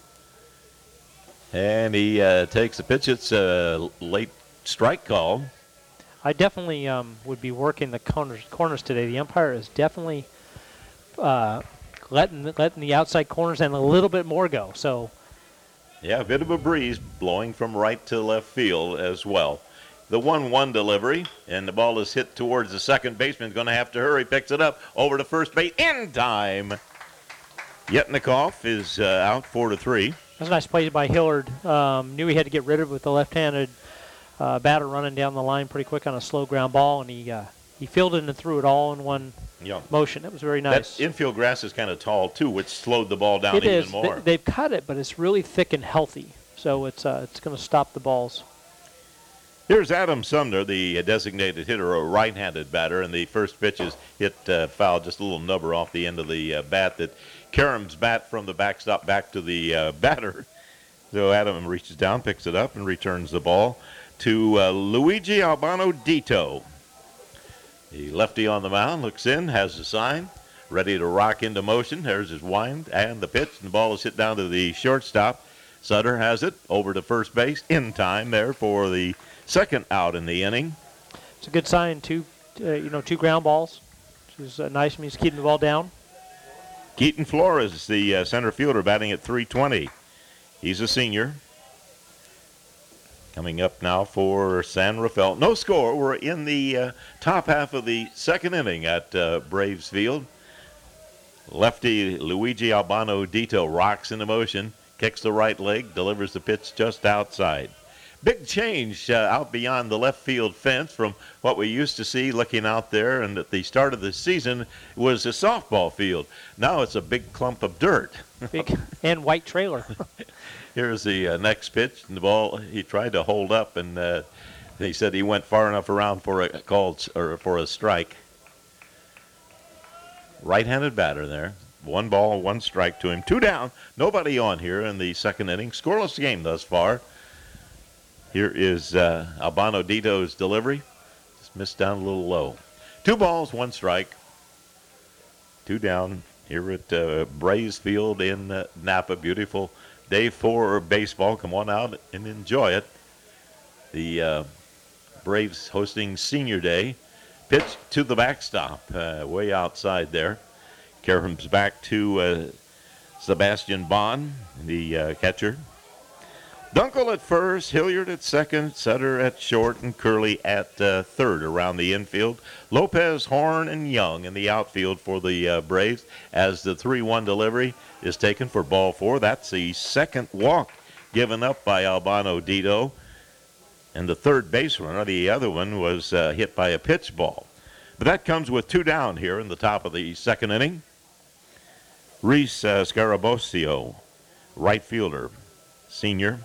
And he uh, takes the pitch. It's a late strike call. I definitely um, would be working the corners corners today. The umpire is definitely uh, letting letting the outside corners and a little bit more go. So. Yeah, a bit of a breeze blowing from right to left field as well. The one one delivery, and the ball is hit towards the second baseman. Going to have to hurry. Picks it up over to first base in time. Yetnikov is uh, out four to three. That's a nice play by Hillard. Um, knew he had to get rid of it with the left-handed uh, batter running down the line pretty quick on a slow ground ball, and he uh, he fielded and threw it all in one Yeah. motion. It was very nice. That infield grass is kind of tall, too, which slowed the ball down it even is. more. They, they've cut it, but it's really thick and healthy. So it's uh, it's going to stop the balls. Here's Adam Sumner, the designated hitter, a right-handed batter, and the first pitch is hit uh, foul, just a little nubber off the end of the uh, bat that Karam's bat from the backstop back to the uh, batter. So Adam reaches down, picks it up, and returns the ball to uh, Luigi Albano Dito. The lefty on the mound looks in, has the sign, ready to rock into motion. There's his wind and the pitch, and the ball is hit down to the shortstop. Sutter has it over to first base in time there for the second out in the inning. It's a good sign. Two, uh, you know, two ground balls, which is uh, nice. Means keeping the ball down. Keaton Flores, the uh, center fielder, batting at three twenty. He's a senior. Coming up now for San Rafael. No score. We're in the uh, top half of the second inning at uh, Braves Field. Lefty Luigi Albano Dito rocks into motion, kicks the right leg, delivers the pitch just outside. Big change uh, out beyond the left field fence from what we used to see looking out there, and at the start of the season was a softball field. Now it's a big clump of dirt. Big and white trailer. Here's the uh, next pitch, and the ball he tried to hold up, and uh, he said he went far enough around for a called or for a strike. Right-handed batter there. One ball, one strike to him. Two down. Nobody on here in the second inning. Scoreless game thus far. Here is uh, Albano Dito's delivery. Just missed down a little low. Two balls, one strike. Two down here at uh, Braves Field in uh, Napa. Beautiful day for baseball. Come on out and enjoy it. The uh, Braves hosting Senior Day. Pitch to the backstop, uh, way outside there. Karam's back to uh, Sebastian Bond, the uh, catcher. Dunkel at first, Hilliard at second, Sutter at short, and Curley at uh, third around the infield. Lopez, Horn, and Young in the outfield for the uh, Braves as the three one delivery is taken for ball four. That's the second walk given up by Albano Dito. And the third base runner, the other one, was uh, hit by a pitch ball. But that comes with two down here in the top of the second inning. Reese uh, Scarabosio, right fielder, senior,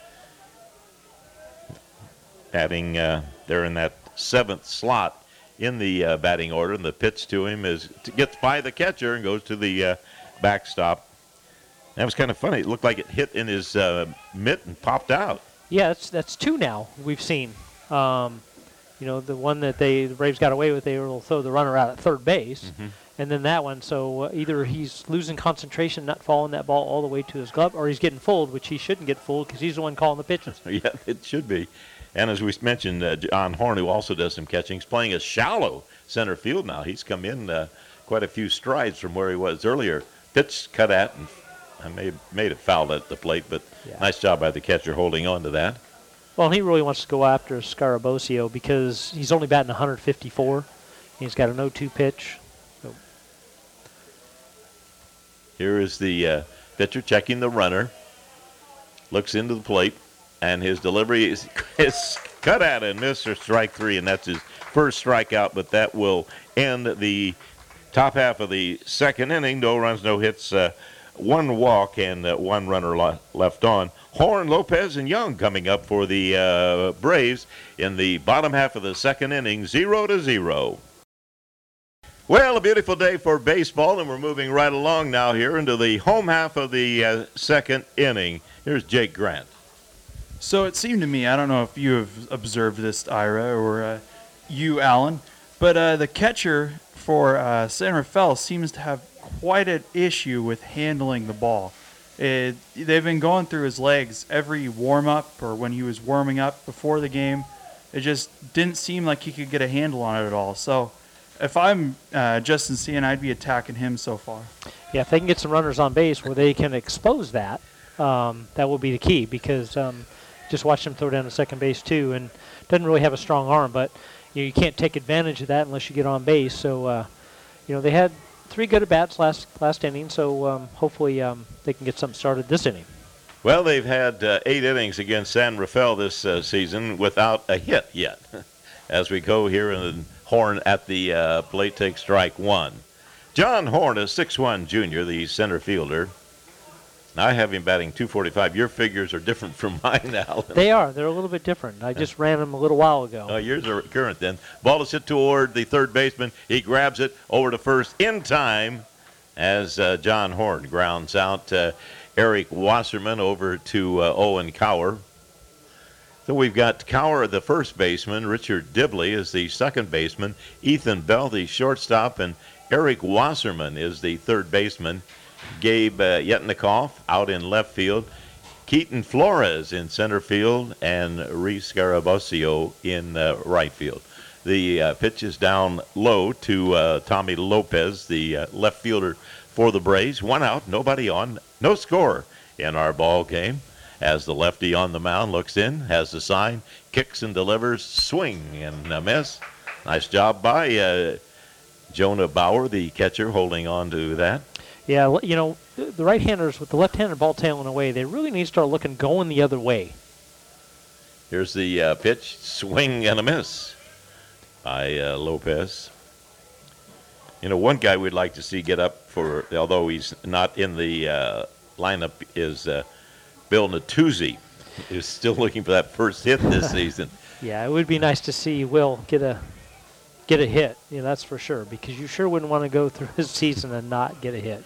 batting uh, there in that seventh slot in the uh, batting order. And the pitch to him is gets by the catcher and goes to the uh, backstop. That was kind of funny. It looked like it hit in his uh, mitt and popped out. Yeah, that's that's two now we've seen. Um, you know, the one that they the Braves got away with, they will throw the runner out at third base, Mm-hmm. and then that one. So uh, either he's losing concentration, not following that ball all the way to his glove, or he's getting fooled, which he shouldn't get fooled because he's the one calling the pitches. Yeah, it should be. And as we mentioned, uh, John Horn, who also does some catching, is playing a shallow center field now. He's come in uh, quite a few strides from where he was earlier. Pitch cut at, and I may made it foul at the plate, but Yeah. nice job by the catcher holding on to that. Well, he really wants to go after Scarabosio because he's only batting one fifty-four. He's got an oh two pitch. So. Here is the uh, pitcher checking the runner. Looks into the plate, and his delivery is, is cut at and missed for strike three, and that's his first strikeout, but that will end the top half of the second inning. No runs, no hits, uh, one walk, and uh, one runner lo- left on. Horn, Lopez, and Young coming up for the uh, Braves in the bottom half of the second inning, zero to zero. Well, a beautiful day for baseball, and we're moving right along now here into the home half of the uh, second inning. Here's Jake Grant. So it seemed to me, I don't know if you have observed this, Ira, or uh, you, Alan, but uh, the catcher for uh, San Rafael seems to have quite an issue with handling the ball. It, they've been going through his legs every warm-up or when he was warming up before the game. It just didn't seem like he could get a handle on it at all. So if I'm uh, Justin Cian, I'd be attacking him so far. Yeah, if they can get some runners on base where they can expose that, um, that will be the key because um, just watch him throw down to second base too, and doesn't really have a strong arm, but you know, you can't take advantage of that unless you get on base. So, uh, you know, they had three good at-bats last last inning, so um, hopefully um, they can get something started this inning. Well, they've had uh, eight innings against San Rafael this uh, season without a hit yet. As we go here in the Horn at the uh, plate takes strike one. John Horn is six one junior, the center fielder. I have him batting two forty-five. Your figures are different from mine, Alan. They are. They're a little bit different. I just ran them a little while ago. Oh, yours are current then. Ball is hit toward the third baseman. He grabs it over to first in time as uh, John Horn grounds out uh, Eric Wasserman over to uh, Owen Cower. So we've got Cower, the first baseman. Richard Dibley is the second baseman. Ethan Bell, the shortstop, and Eric Wasserman is the third baseman. Gabe uh, Yetnikoff out in left field. Keaton Flores in center field, and Reese Garabosio in uh, right field. The uh, pitch is down low to uh, Tommy Lopez, the uh, left fielder for the Braves. One out, nobody on, no score in our ball game. As the lefty on the mound looks in, has the sign, kicks and delivers, swing and a miss. Nice job by uh, Jonah Bauer, the catcher, holding on to that. Yeah, you know, the right-handers with the left-handed ball tailing away, they really need to start looking going the other way. Here's the uh, pitch, swing and a miss by uh, Lopez. You know, one guy we'd like to see get up for, although he's not in the uh, lineup, is uh, Bill Natuzzi, who's still looking for that first hit this season. Yeah, it would be nice to see Will get a get a hit. Yeah, that's for sure, because you sure wouldn't want to go through his season and not get a hit.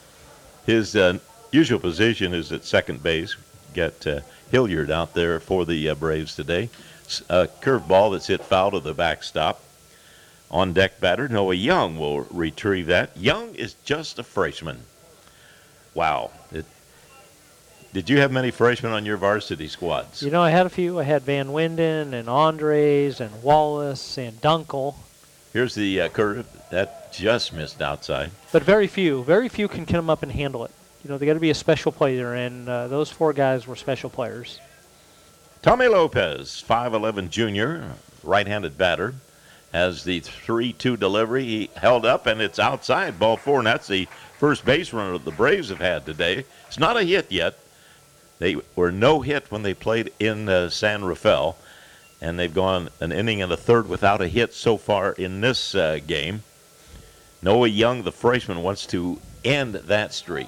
His uh, usual position is at second base. Got uh, Hilliard out there for the uh, Braves today. A curved ball that's hit foul to the backstop. On deck batter, Noah Young will retrieve that. Young is just a freshman. Wow. It, did you have many freshmen on your varsity squads? You know, I had a few. I had Van Winden and Andres and Wallace and Dunkel. Here's the uh, curve. That just missed outside. But very few. Very few can come up and handle it. You know, they got to be a special player, and uh, those four guys were special players. Tommy Lopez, five eleven junior, right-handed batter, has the three two delivery. He held up, and it's outside, ball four, and that's the first base runner the Braves have had today. It's not a hit yet. They were no hit when they played in uh, San Rafael, and they've gone an inning and a third without a hit so far in this uh, game. Noah Young, the freshman, wants to end that streak.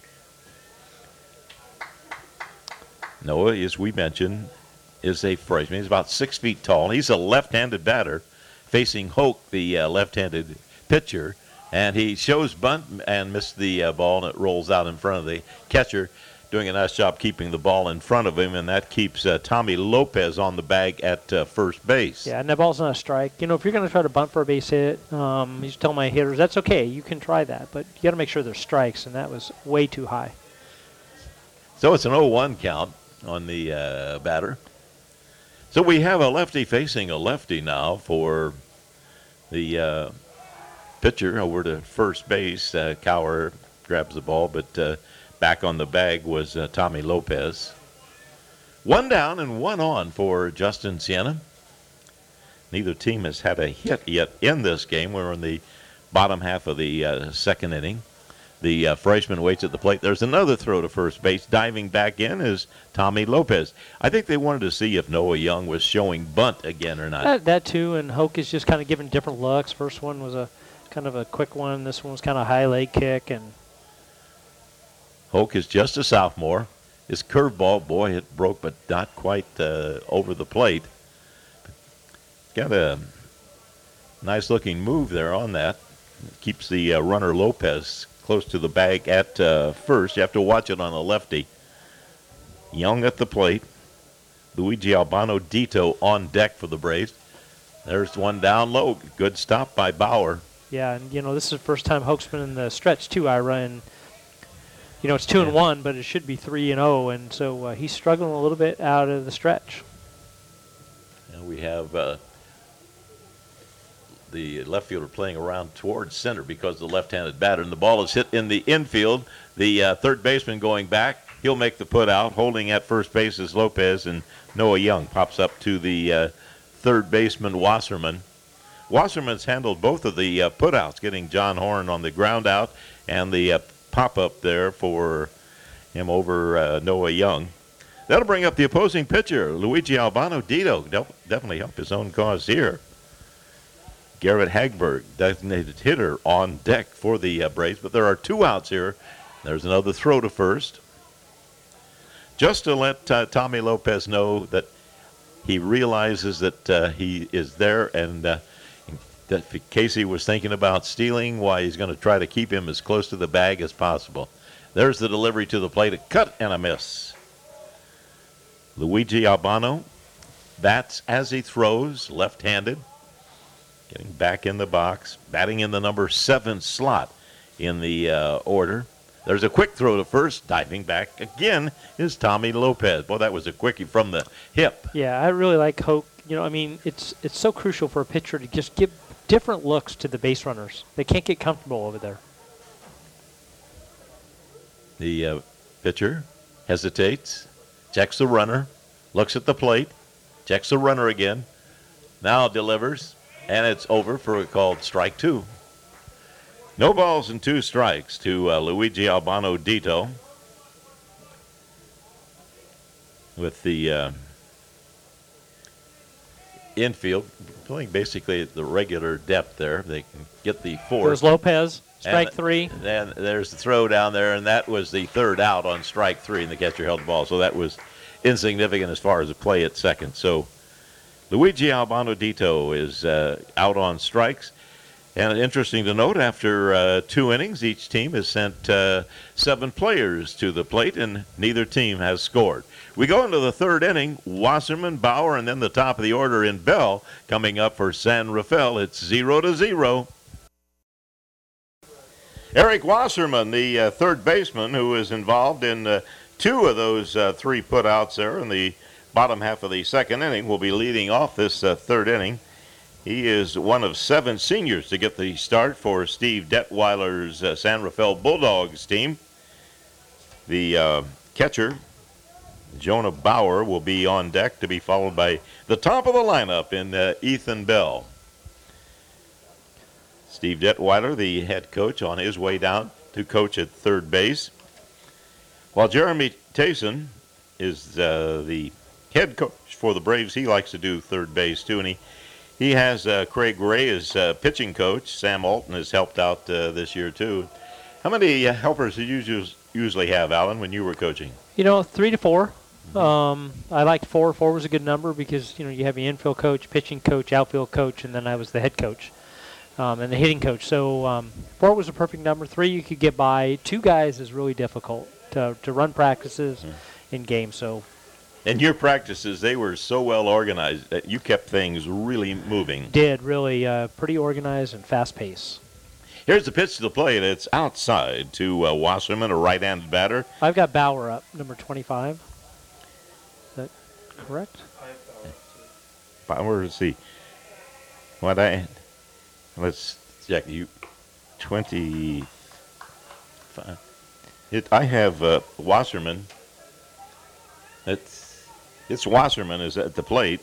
Noah, as we mentioned, is a freshman. He's about six feet tall. He's a left-handed batter facing Hoke, the uh, left-handed pitcher, and he shows bunt and missed the uh, ball, and it rolls out in front of the catcher, doing a nice job keeping the ball in front of him, and that keeps uh, Tommy Lopez on the bag at uh, first base. Yeah, and that ball's not a strike. You know, if you're going to try to bunt for a base hit, um, you just tell my hitters, that's okay. You can try that, but you got to make sure there's strikes, and that was way too high. So it's an oh one count on the uh, batter. So we have a lefty facing a lefty now for the uh, pitcher over to first base. Uh, Cower grabs the ball, but uh, back on the bag was uh, Tommy Lopez. One down and one on for Justin Siena. Neither team has had a hit yet in this game. We're in the bottom half of the uh, second inning. The uh, freshman waits at the plate. There's another throw to first base. Diving back in is Tommy Lopez. I think they wanted to see if Noah Young was showing bunt again or not. That, that too, and Hoke is just kind of giving different looks. First one was a kind of a quick one. This one was kind of a high leg kick. And Hoke is just a sophomore. His curveball, boy, it broke, but not quite uh, over the plate. Got a nice-looking move there on that. Keeps the uh, runner Lopez close to the bag at uh, first. You have to watch it on a lefty. Young at the plate. Luigi Albano Dito on deck for the Braves. There's one down low. Good stop by Bauer. Yeah, and, you know, this is the first time Hoke's been in the stretch, too, Ira. And, you know, it's two yeah. and one, but it should be three and oh. And so uh, he's struggling a little bit out of the stretch. And we have uh, the left fielder playing around towards center because the left-handed batter, and the ball is hit in the infield. The uh, third baseman going back. He'll make the put out. Holding at first base is Lopez, and Noah Young pops up to the uh, third baseman, Wasserman. Wasserman's handled both of the uh, put-outs, getting John Horn on the ground out and the uh, pop-up there for him over uh, Noah Young. That'll bring up the opposing pitcher, Luigi Albano Dito. Del- definitely help his own cause here. Garrett Hagberg, designated hitter, on deck for the uh, Braves. But there are two outs here. There's another throw to first. Just to let uh, Tommy Lopez know that he realizes that uh, he is there, and uh, that Casey was thinking about stealing, why he's going to try to keep him as close to the bag as possible. There's the delivery to the plate, a cut and a miss. Luigi Albano bats as he throws, left-handed, getting back in the box, batting in the number seven slot in the uh, order. There's a quick throw to first. Diving back again is Tommy Lopez. Boy, that was a quickie from the hip. Yeah, I really like Hoke. You know, I mean, it's it's so crucial for a pitcher to just give different looks to the base runners. They can't get comfortable over there. The uh, pitcher hesitates, checks the runner, looks at the plate, checks the runner again, now delivers, and it's over for a called strike two. No balls and two strikes to uh, Luigi Albano Dito, with the uh, infield playing basically at the regular depth there. They can get the fourth. There's Lopez, strike and three. Then there's the throw down there, and that was the third out on strike three, and the catcher held the ball. So that was insignificant as far as the play at second. So Luigi Albano Dito is uh, out on strikes. And interesting to note, after uh, two innings, each team has sent uh, seven players to the plate, and neither team has scored. We go into the third inning. Wasserman, Bauer, and then the top of the order in Bell coming up for San Rafael. It's zero to zero. Eric Wasserman, the uh, third baseman, who is involved in uh, two of those uh, three putouts there in the bottom half of the second inning, will be leading off this uh, third inning. He is one of seven seniors to get the start for Steve Detweiler's uh, San Rafael Bulldogs team. The uh, catcher, Jonah Bauer, will be on deck to be followed by the top of the lineup in uh, Ethan Bell. Steve Detweiler, the head coach, on his way down to coach at third base. While Jeremy Tayson is uh, the head coach for the Braves, he likes to do third base too, and he He has uh, Craig Ray as uh, pitching coach. Sam Alton has helped out uh, this year, too. How many uh, helpers did you usually have, Alan, when you were coaching? You know, three to four. Um, I liked four. Four was a good number because, you know, you have the infield coach, pitching coach, outfield coach, and then I was the head coach um, and the hitting coach. So um, four was a perfect number. Three you could get by. Two guys is really difficult to, to run practices mm-hmm. in games. So. And your practices, they were so well organized that you kept things really moving. Did, really. Uh, pretty organized and fast pace. Here's the pitch to the plate. It's outside to uh, Wasserman, a right-handed batter. I've got Bauer up, number twenty-five. Is that correct? Bauer, let's see. What I, let's check. You, twenty-five. It, I have uh, Wasserman. It's It's Wasserman is at the plate.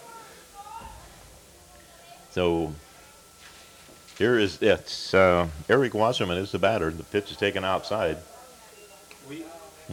So here is it's uh, Eric Wasserman is the batter. The pitch is taken outside. We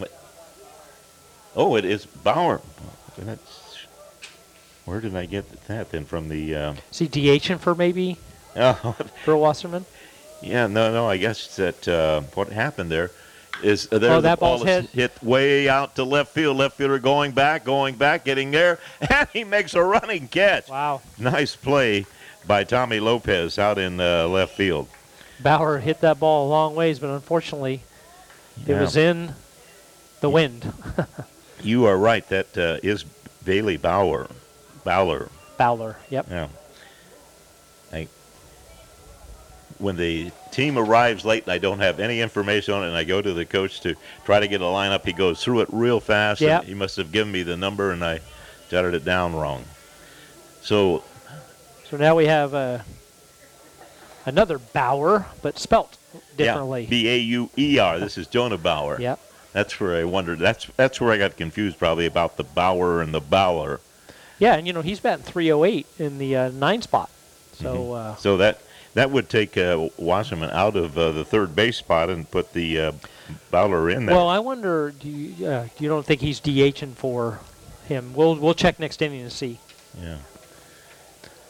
oh, it is Bauer. That's, where did I get that then from the? Uh, is he DHing for maybe? Oh, for Wasserman? Yeah, no, no. I guess that uh, what happened there. Is uh, there oh, the that ball ball's hit. hit way out to left field. Left fielder going back, going back, getting there, and he makes a running catch. Wow. Nice play by Tommy Lopez out in uh, left field. Bauer hit that ball a long ways, but unfortunately yeah. it was in the wind. You are right. That uh, is Bailey Bauer. Bowler. Bowler, yep. Yeah. I, when the team arrives late and I don't have any information on it and I go to the coach to try to get a lineup, he goes through it real fast. Yep. And he must have given me the number and I jotted it down wrong. So so now we have uh, another Bauer, but spelt differently. Yeah, B A U E R. This is Jonah Bauer. Yep. That's where I wondered. That's that's where I got confused probably about the Bauer and the Bowler. Yeah, and, you know, he's batting three oh eight in the uh, nine spot. So mm-hmm. uh, so that that would take uh, Wasserman out of uh, the third base spot and put the uh, Bowler in there. Well, I wonder, do you, uh, you don't think he's DHing for him? We'll we'll check next inning to see. Yeah.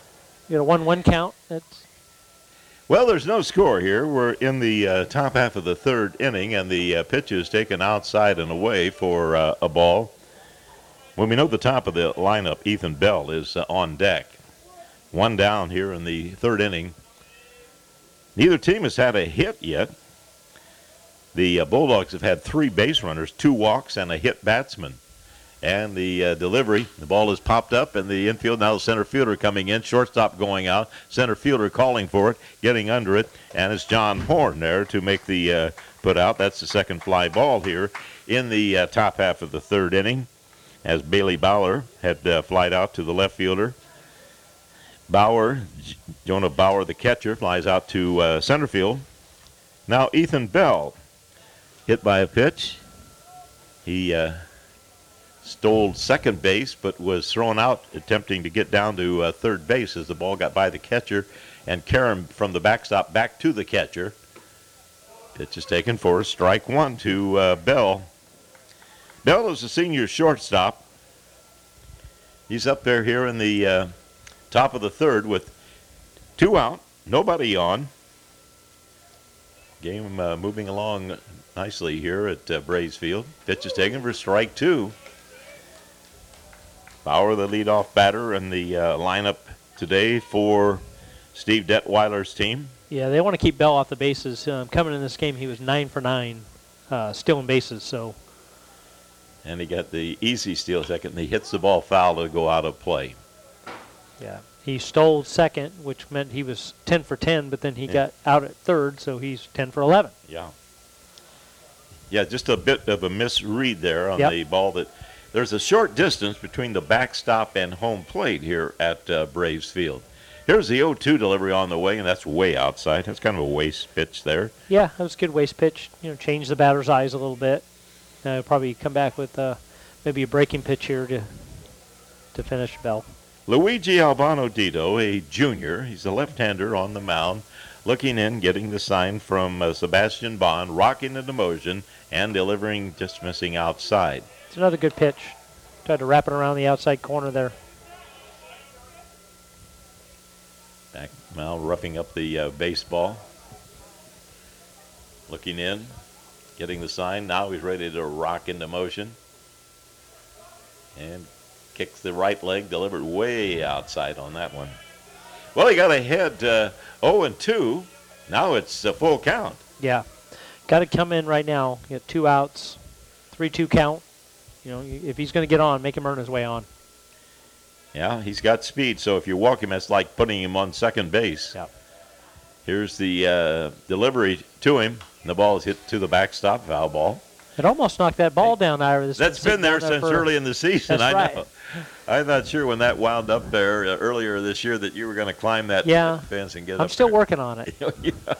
You got a one-one count. That's Well, there's no score here. We're in the uh, top half of the third inning, and the uh, pitch is taken outside and away for uh, a ball. When we know the top of the lineup, Ethan Bell is uh, on deck. One down here in the third inning. Neither team has had a hit yet. The uh, Bulldogs have had three base runners, two walks, and a hit batsman. And the uh, delivery, the ball is popped up in the infield. Now the center fielder coming in, shortstop going out, center fielder calling for it, getting under it, and it's John Horn there to make the uh, put out. That's the second fly ball here in the uh, top half of the third inning, as Bailey Bauer had uh, flied out to the left fielder. Bauer, J- Jonah Bauer, the catcher, flies out to uh, center field. Now Ethan Bell, hit by a pitch. He uh, stole second base, but was thrown out attempting to get down to uh, third base as the ball got by the catcher and carried him from the backstop back to the catcher. Pitch is taken for strike one to uh, Bell. Bell is a senior shortstop. He's up there here in the uh, top of the third with two out, nobody on. Game uh, moving along nicely here at uh, Braves Field. Pitch is taken for strike two. Bauer, the leadoff batter, in the uh, lineup today for Steve Detweiler's team. Yeah, they want to keep Bell off the bases. Um, coming in this game, he was nine for nine, uh, stealing bases. So, and he got the easy steal second, and he hits the ball foul to go out of play. yeah, he stole second, which meant he was ten for ten, but then he Yeah. got out at third, so he's ten for eleven. Yeah. Yeah, just a bit of a misread there on Yep. the ball. That there's a short distance between the backstop and home plate here at uh, Braves Field. Here's the oh two delivery on the way, and that's way outside. That's kind of a waste pitch there. Yeah, that was a good waste pitch. You know, change the batter's eyes a little bit. Uh, probably come back with uh, maybe a breaking pitch here to to finish Bell. Luigi Albano Dito, a junior, he's a left-hander on the mound, looking in, getting the sign from uh, Sebastian Bond, rocking into motion, and delivering, just missing outside. It's another good pitch. Tried to wrap it around the outside corner there. Back now roughing up the uh, baseball. Looking in, getting the sign. Now he's ready to rock into motion. And kicks the right leg, delivered way outside on that one. Well, he got ahead uh, oh and two. Now it's a full count. Yeah. Got to come in right now. Get two outs, three two count. You know, if he's going to get on, make him earn his way on. Yeah, he's got speed, so if you walk him, it's like putting him on second base. Yeah. Here's the uh, delivery to him. The ball is hit to the backstop, foul ball. It almost knocked that ball down, Ira. This That's been there since for, early in the season. That's I right. know. I'm not sure when that wound up there uh, earlier this year that you were going to climb that Yeah. fence and get I'm up still there. working on it. You are.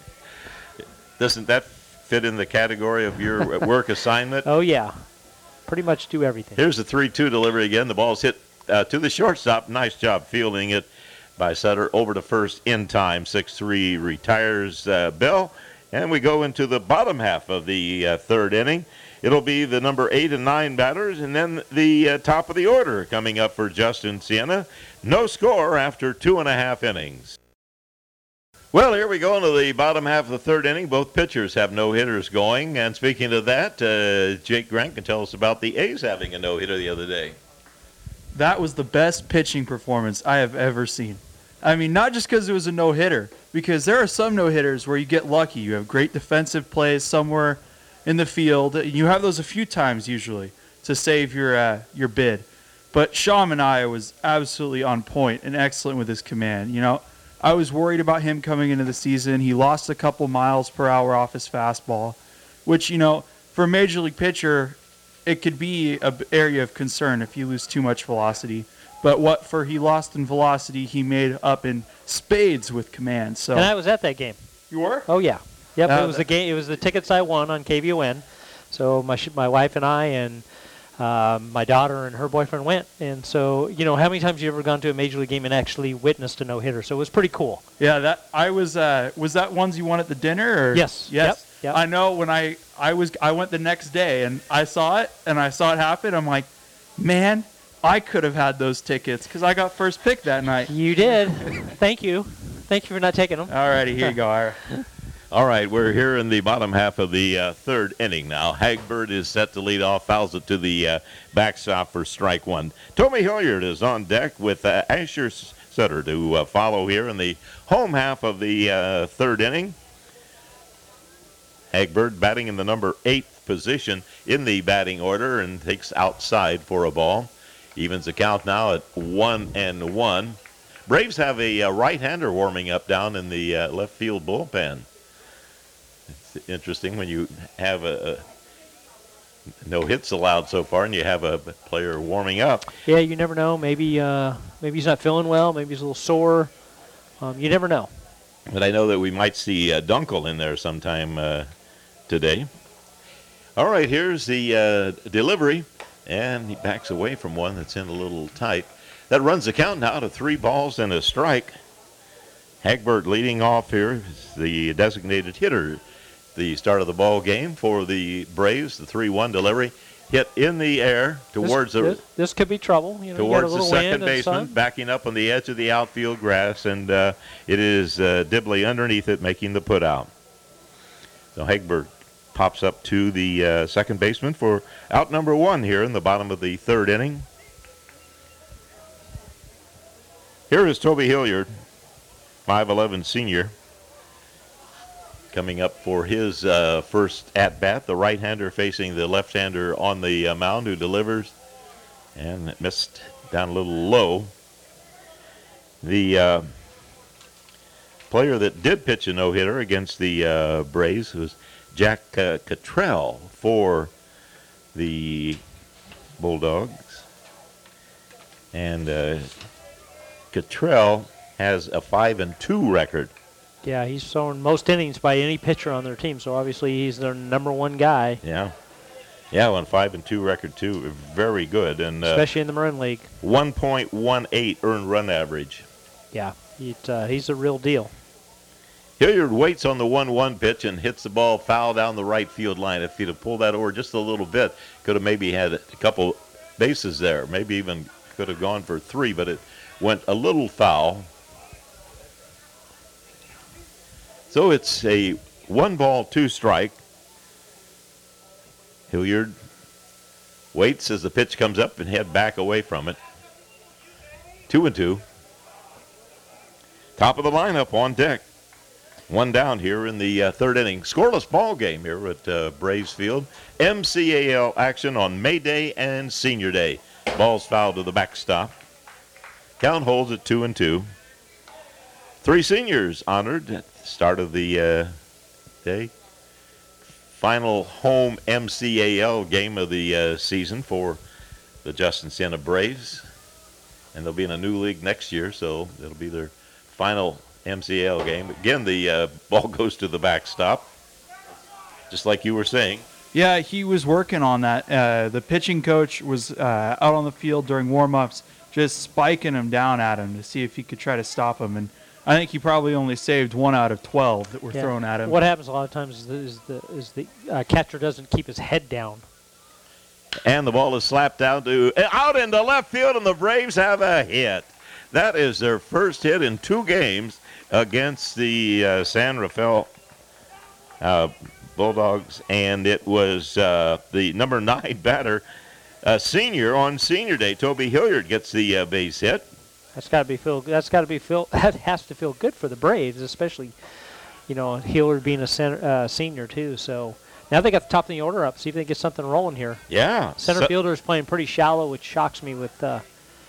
Doesn't that fit in the category of your work assignment? Oh, yeah. Pretty much do everything. Here's the three two delivery again. The ball's hit uh, to the shortstop. Nice job fielding it by Sutter. Over to first in time. six three retires uh, Bell. And we go into the bottom half of the uh, third inning. It'll be the number eight and nine batters, and then the uh, top of the order coming up for Justin Siena. No score after two and a half innings. Well, here we go into the bottom half of the third inning. Both pitchers have no-hitters going. And speaking of that, uh, Jake Grant can tell us about the A's having a no-hitter the other day. That was the best pitching performance I have ever seen. I mean, not just because it was a no-hitter, because there are some no-hitters where you get lucky. You have great defensive plays somewhere in the field. You have those a few times usually to save your uh, your bid. But Sean Manaea was absolutely on point and excellent with his command. You know, I was worried about him coming into the season. He lost a couple miles per hour off his fastball, which, you know, for a major league pitcher, it could be an area of concern if you lose too much velocity. But what for he lost in velocity, he made up in spades with command. So And I was at that game. you were? Oh, yeah. Yep, Uh, it was the game. It was the tickets I won on K V O N. So my sh- my wife and I and um, my daughter and her boyfriend went. And so, you know, how many times have you ever gone to a major league game and actually witnessed a no-hitter? So it was pretty cool. Yeah, that I was. Uh, was that ones you won at the dinner? Or? Yes. Yes. Yep, yep. I know when I I was I went the next day and I saw it and I saw it happen. I'm like, man, I could have had those tickets because I got first pick that night. You did. Thank you. Thank you for not taking them. All righty, here you go, Ira. All right, we're here in the bottom half of the uh, third inning now. Hagbird is set to lead off, fouls it to the uh, backstop for strike one. Toby Hilliard is on deck with uh, Asher Sutter to uh, follow here in the home half of the uh, third inning. Hagbird batting in the number eighth position in the batting order and takes outside for a ball. Evens the count now at one and one. Braves have a uh, right-hander warming up down in the uh, left field bullpen. It's interesting when you have a, a no hits allowed so far, and you have a player warming up. Yeah, you never know. Maybe uh, maybe he's not feeling well. Maybe he's a little sore. Um, you never know. But I know that we might see uh, Dunkel in there sometime uh, today. All right, here's the uh, delivery, and he backs away from one that's in a little tight. That runs the count now to three balls and a strike. Hagbird leading off here is the designated hitter. The start of the ball game for the Braves, the three one delivery, hit in the air towards this, the this, this could be trouble. You know, you got a towards the little second wind and baseman, sun. backing up on the edge of the outfield grass, and uh, it is uh, Dibley underneath it making the put out. So Hagbird pops up to the uh, second baseman for out number one here in the bottom of the third inning. Here is Toby Hilliard, five eleven senior, coming up for his uh, first at-bat. The right-hander facing the left-hander on the uh, mound who delivers, and it missed down a little low. The uh, player that did pitch a no-hitter against the uh, Braves was Jack uh, Cottrell for the Bulldogs. And uh, Cottrell has a five and two record. Yeah, he's thrown most innings by any pitcher on their team, so obviously he's their number one guy. Yeah. Yeah, on five and two record, too. Very good. And uh, especially in the Marin League. one point one eight earned run average. Yeah, it, uh, he's a real deal. Hilliard waits on the one one pitch and hits the ball foul down the right field line. If he'd have pulled that over just a little bit, could have maybe had a couple bases there. Maybe even could have gone for three, but it went a little foul. So it's a one ball, two strike. Hilliard waits as the pitch comes up and head back away from it. Two and two. Top of the lineup on deck. One down here in the uh, third inning. Scoreless ball game here at uh, Braves Field. M C A L action on May Day and Senior Day. Ball's fouled to the backstop. Count holds at two and two. Three seniors honored at the start of the uh, day. Final home M C A L game of the uh, season for the Justin Siena Braves. And they'll be in a new league next year, so it'll be their final M C A L game. Again, the uh, ball goes to the backstop, just like you were saying. Yeah, he was working on that. Uh, the pitching coach was uh, out on the field during warm-ups, just spiking him down at him to see if he could try to stop him. And I think he probably only saved one out of twelve that were yeah. thrown at him. What happens a lot of times is the, is the, is the uh, catcher doesn't keep his head down. And the ball is slapped down to out into left field, and the Braves have a hit. That is their first hit in two games against the uh, San Rafael uh, Bulldogs, and it was uh, the number nine batter, uh, senior on Senior Day. Toby Hilliard gets the uh, base hit. That's got to be feel. That's got to be feel. That has to feel good for the Braves, especially, you know, Hilliard being a center, uh, senior too. So now they got the top of the order up. See if they can get something rolling here. Yeah, Center so, fielder is playing pretty shallow, which shocks me with. Uh,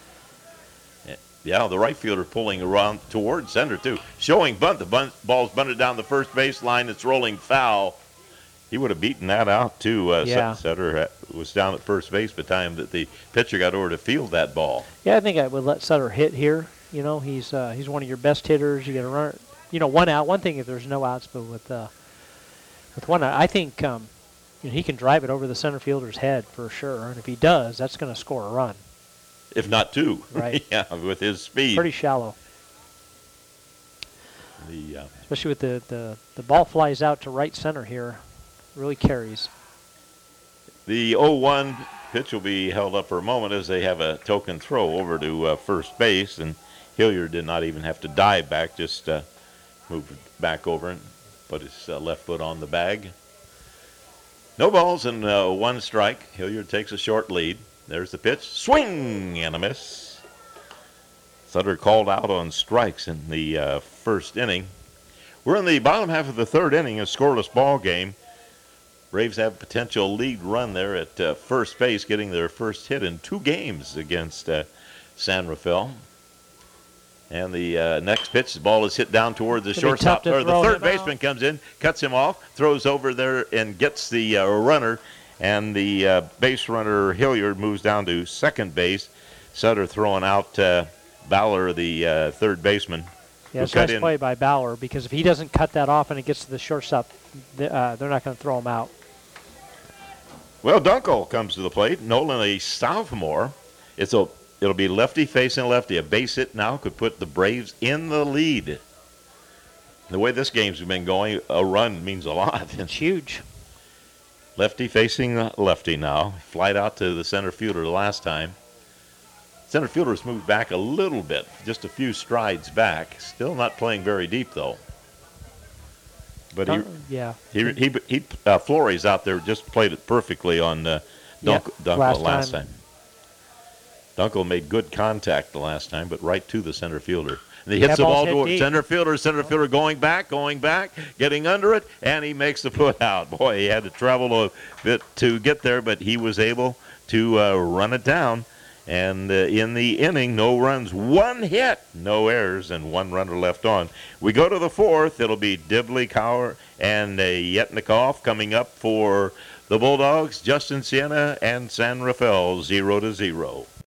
Yeah, the right fielder pulling around towards center, too. Showing bunt. The bunt, ball's bunted down the first base line. It's rolling foul. He would have beaten that out, too. Uh, yeah. Sutter was down at first base by the time that the pitcher got over to field that ball. Yeah, I think I would let Sutter hit here. You know, he's uh, he's one of your best hitters. You got to run, you know, one out. One thing if there's no outs, but with uh, with one out, I think um, you know, he can drive it over the center fielder's head for sure. And if he does, that's going to score a run. If not two. Right. Yeah, with his speed. Pretty shallow. The, uh, Especially with the, the, the ball flies out to right center here. Really carries. The oh one pitch will be held up for a moment as they have a token throw over to uh, first base, and Hilliard did not even have to dive back, just uh, moved back over and put his uh, left foot on the bag. No balls and uh, one strike. Hilliard takes a short lead. There's the pitch. Swing and a miss. Sutter called out on strikes in the uh, first inning. We're in the bottom half of the third inning, a scoreless ball game. Braves have a potential lead run there at uh, first base, getting their first hit in two games against uh, San Rafael. And the uh, next pitch, the ball is hit down toward the shortstop, or the third baseman out. Comes in, cuts him off, throws over there, and gets the uh, runner. And the uh, base runner, Hilliard, moves down to second base. Sutter throwing out uh, Bauer, the uh, third baseman. Yeah, it's a nice play by Bauer, because if he doesn't cut that off and it gets to the shortstop, they, uh, they're not going to throw him out. Well, Dunkel comes to the plate. Nolan, a sophomore. It's a, it'll be lefty facing lefty. A base hit now could put the Braves in the lead. The way this game's been going, a run means a lot. It's huge. Lefty facing lefty now. Flied out to the center fielder the last time. Center fielder's moved back a little bit, just a few strides back. Still not playing very deep, though. But he, yeah, he, he, he uh, Flores out there just played it perfectly on uh, Dunk, yeah, Dunkel last, last time. time. Dunkel made good contact the last time, but right to the center fielder. And he hits that the ball hit to deep. center fielder, center fielder going back, going back, getting under it, and he makes the foot out. Boy, he had to travel a bit to get there, but he was able to uh, run it down. And uh, in the inning, no runs, one hit, no errors, and one runner left on. We go to the fourth. It'll be Dibley, Cower, and uh, Yetnikoff coming up for the Bulldogs. Justin Siena and San Rafael, zero to zero.